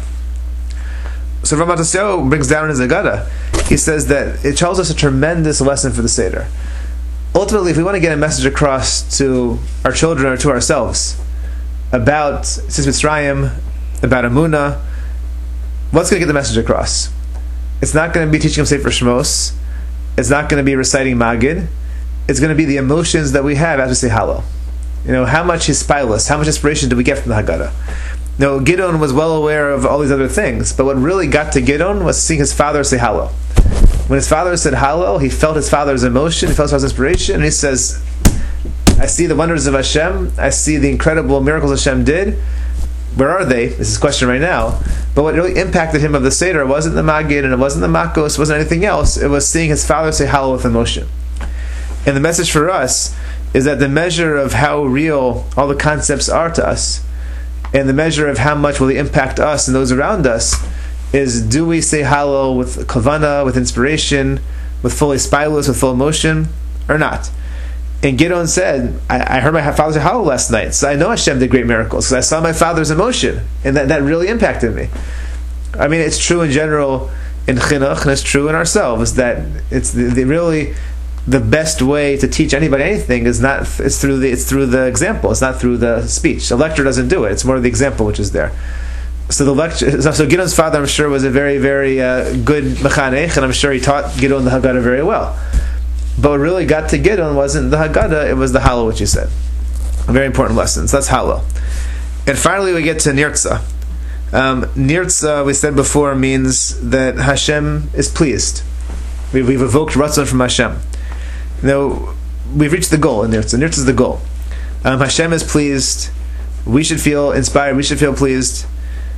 So Rav Matasyahu brings down in his Haggadah, he says that it tells us a tremendous lesson for the Seder. Ultimately, if we want to get a message across to our children or to ourselves about Sis Mitzrayim, about Amunah, what's going to get the message across? It's not going to be teaching them Sefer Shmos. It's not going to be reciting Magid. It's going to be the emotions that we have as we say Hallel. You know, how much hispilus, how much inspiration do we get from the Haggadah? No, Gideon was well aware of all these other things, but what really got to Gideon was seeing his father say Hallel. When his father said Hallel, he felt his father's emotion, he felt his father's inspiration, and he says, I see the wonders of Hashem, I see the incredible miracles Hashem did. Where are they? This is a question right now. But what really impacted him of the Seder wasn't the Magid, and it wasn't the Makos, it wasn't anything else, it was seeing his father say Hallel with emotion. And the message for us is that the measure of how real all the concepts are to us, and the measure of how much will they impact us and those around us, is do we say Hallel with kavana, with inspiration, with full ispilus, with full emotion, or not? And Gideon said, I, I heard my father's Hallel last night, so I know Hashem did great miracles, because I saw my father's emotion, and that, that really impacted me. I mean, it's true in general in chinuch, and it's true in ourselves, that it's the, the really the best way to teach anybody anything is not it's through the it's through the example. It's not through the speech. The lecture doesn't do it. It's more the example which is there. So the lecture. So, so Gideon's father, I'm sure, was a very very uh, good mechanech, and I'm sure he taught Gideon the Haggadah very well. But what really got to Gideon wasn't the Haggadah; it was the Hallel which he said. A very important lesson. So that's Hallel. And finally, we get to Nirtza. Um, Nirtza, we said before, means that Hashem is pleased. We've, we've evoked Ratzon from Hashem. Now, we've reached the goal in Nirtza. Nirtza is the goal. Um, Hashem is pleased. We should feel inspired. We should feel pleased.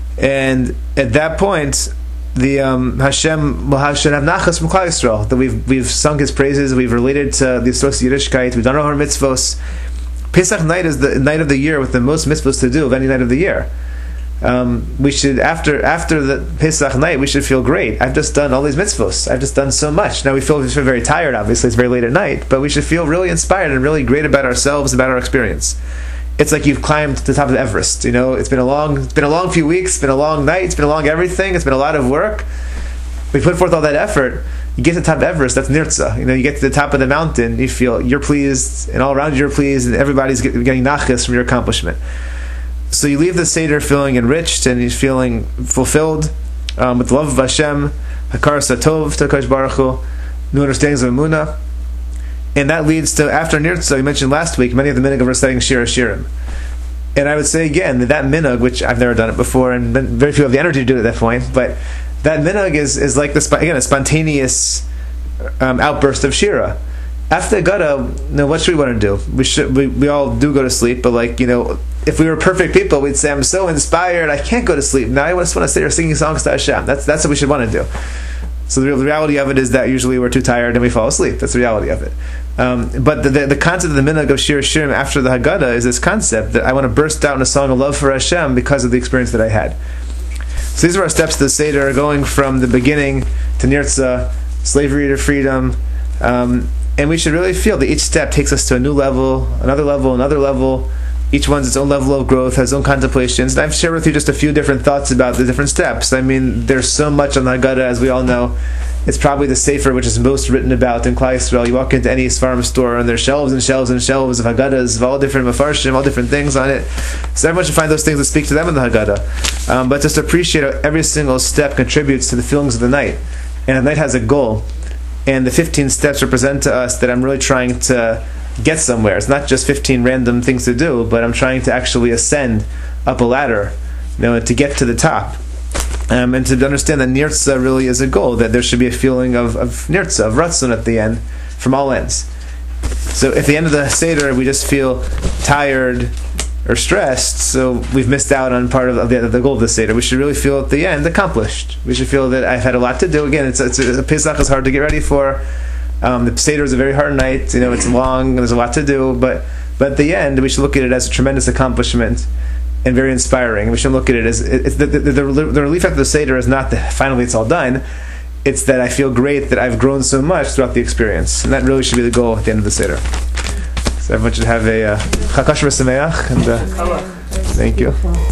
And at that point, the um, Hashem will have, should have nachas from Klal Yisrael. That we've we've sung His praises. We've related to the Yisros Yiddishkeit. We've done all our mitzvos. Pesach night is the night of the year with the most mitzvos to do of any night of the year. Um, we should after after the Pesach night we should feel great. I've just done all these mitzvos. I've just done so much. Now we feel, we feel very tired. Obviously, it's very late at night, but we should feel really inspired and really great about ourselves, about our experience. It's like you've climbed to the top of Everest. You know, it's been a long, it's been a long few weeks. It's been a long night. It's been a long everything. It's been a lot of work. We put forth all that effort. You get to the top of Everest. That's Nirtza. You know, you get to the top of the mountain. You feel you're pleased, and all around you you're pleased, and everybody's getting nachas from your accomplishment. So you leave the Seder feeling enriched and you're feeling fulfilled um, with the love of Hashem, Hakar Satov, Takash Baruch Hu, new understandings of Emunah. And that leads to, after Nirtza, we mentioned last week, many of the minhag of reciting Shir HaShirim. And I would say again, that that minhag, which I've never done it before, and very few have the energy to do it at that point, but that minhag is, is like, the again, a spontaneous um, outburst of Shira. After Haggadah, you know, what should we want to do? We should we, we all do go to sleep, but like, you know, if we were perfect people, we'd say, I'm so inspired, I can't go to sleep. Now I just want to sit here singing songs to Hashem. That's that's what we should want to do. So the, the reality of it is that usually we're too tired and we fall asleep. That's the reality of it. Um, but the, the, the concept of the minhag of Shir HaShirim after the Haggadah is this concept that I want to burst out in a song of love for Hashem because of the experience that I had. So these are our steps to the Seder, going from the beginning to Nirtza, slavery to freedom, um, and we should really feel that each step takes us to a new level, another level, another level. Each one's its own level of growth, has its own contemplations. And I've shared with you just a few different thoughts about the different steps. I mean, there's so much on the Haggadah, as we all know. It's probably the sefer which is most written about in Klal Yisrael. You walk into any Sfarim store, and there's shelves and shelves and shelves of Haggadahs, of all different Mefarshim, all different things on it. So everyone should find those things that speak to them in the Haggadah. Um, but just appreciate how every single step contributes to the feelings of the night. And the night has a goal. And the fifteen steps represent to us that I'm really trying to get somewhere. It's not just fifteen random things to do, but I'm trying to actually ascend up a ladder, you know, to get to the top. Um, and to understand that Nirtza really is a goal, that there should be a feeling of, of Nirtza, of Ratzon at the end, from all ends. So at the end of the Seder, we just feel tired or stressed, so we've missed out on part of the, the goal of the Seder. We should really feel at the end accomplished. We should feel that I've had a lot to do. Again, it's, it's a, Pesach is hard to get ready for. Um, the Seder is a very hard night. You know, it's long and there's a lot to do. But but at the end, we should look at it as a tremendous accomplishment and very inspiring. We should look at it as it's the, the, the, the relief after the Seder is not that finally it's all done. It's that I feel great that I've grown so much throughout the experience, and that really should be the goal at the end of the Seder. So everyone should have a Chag Kosher V'Sameach, and uh, thank you.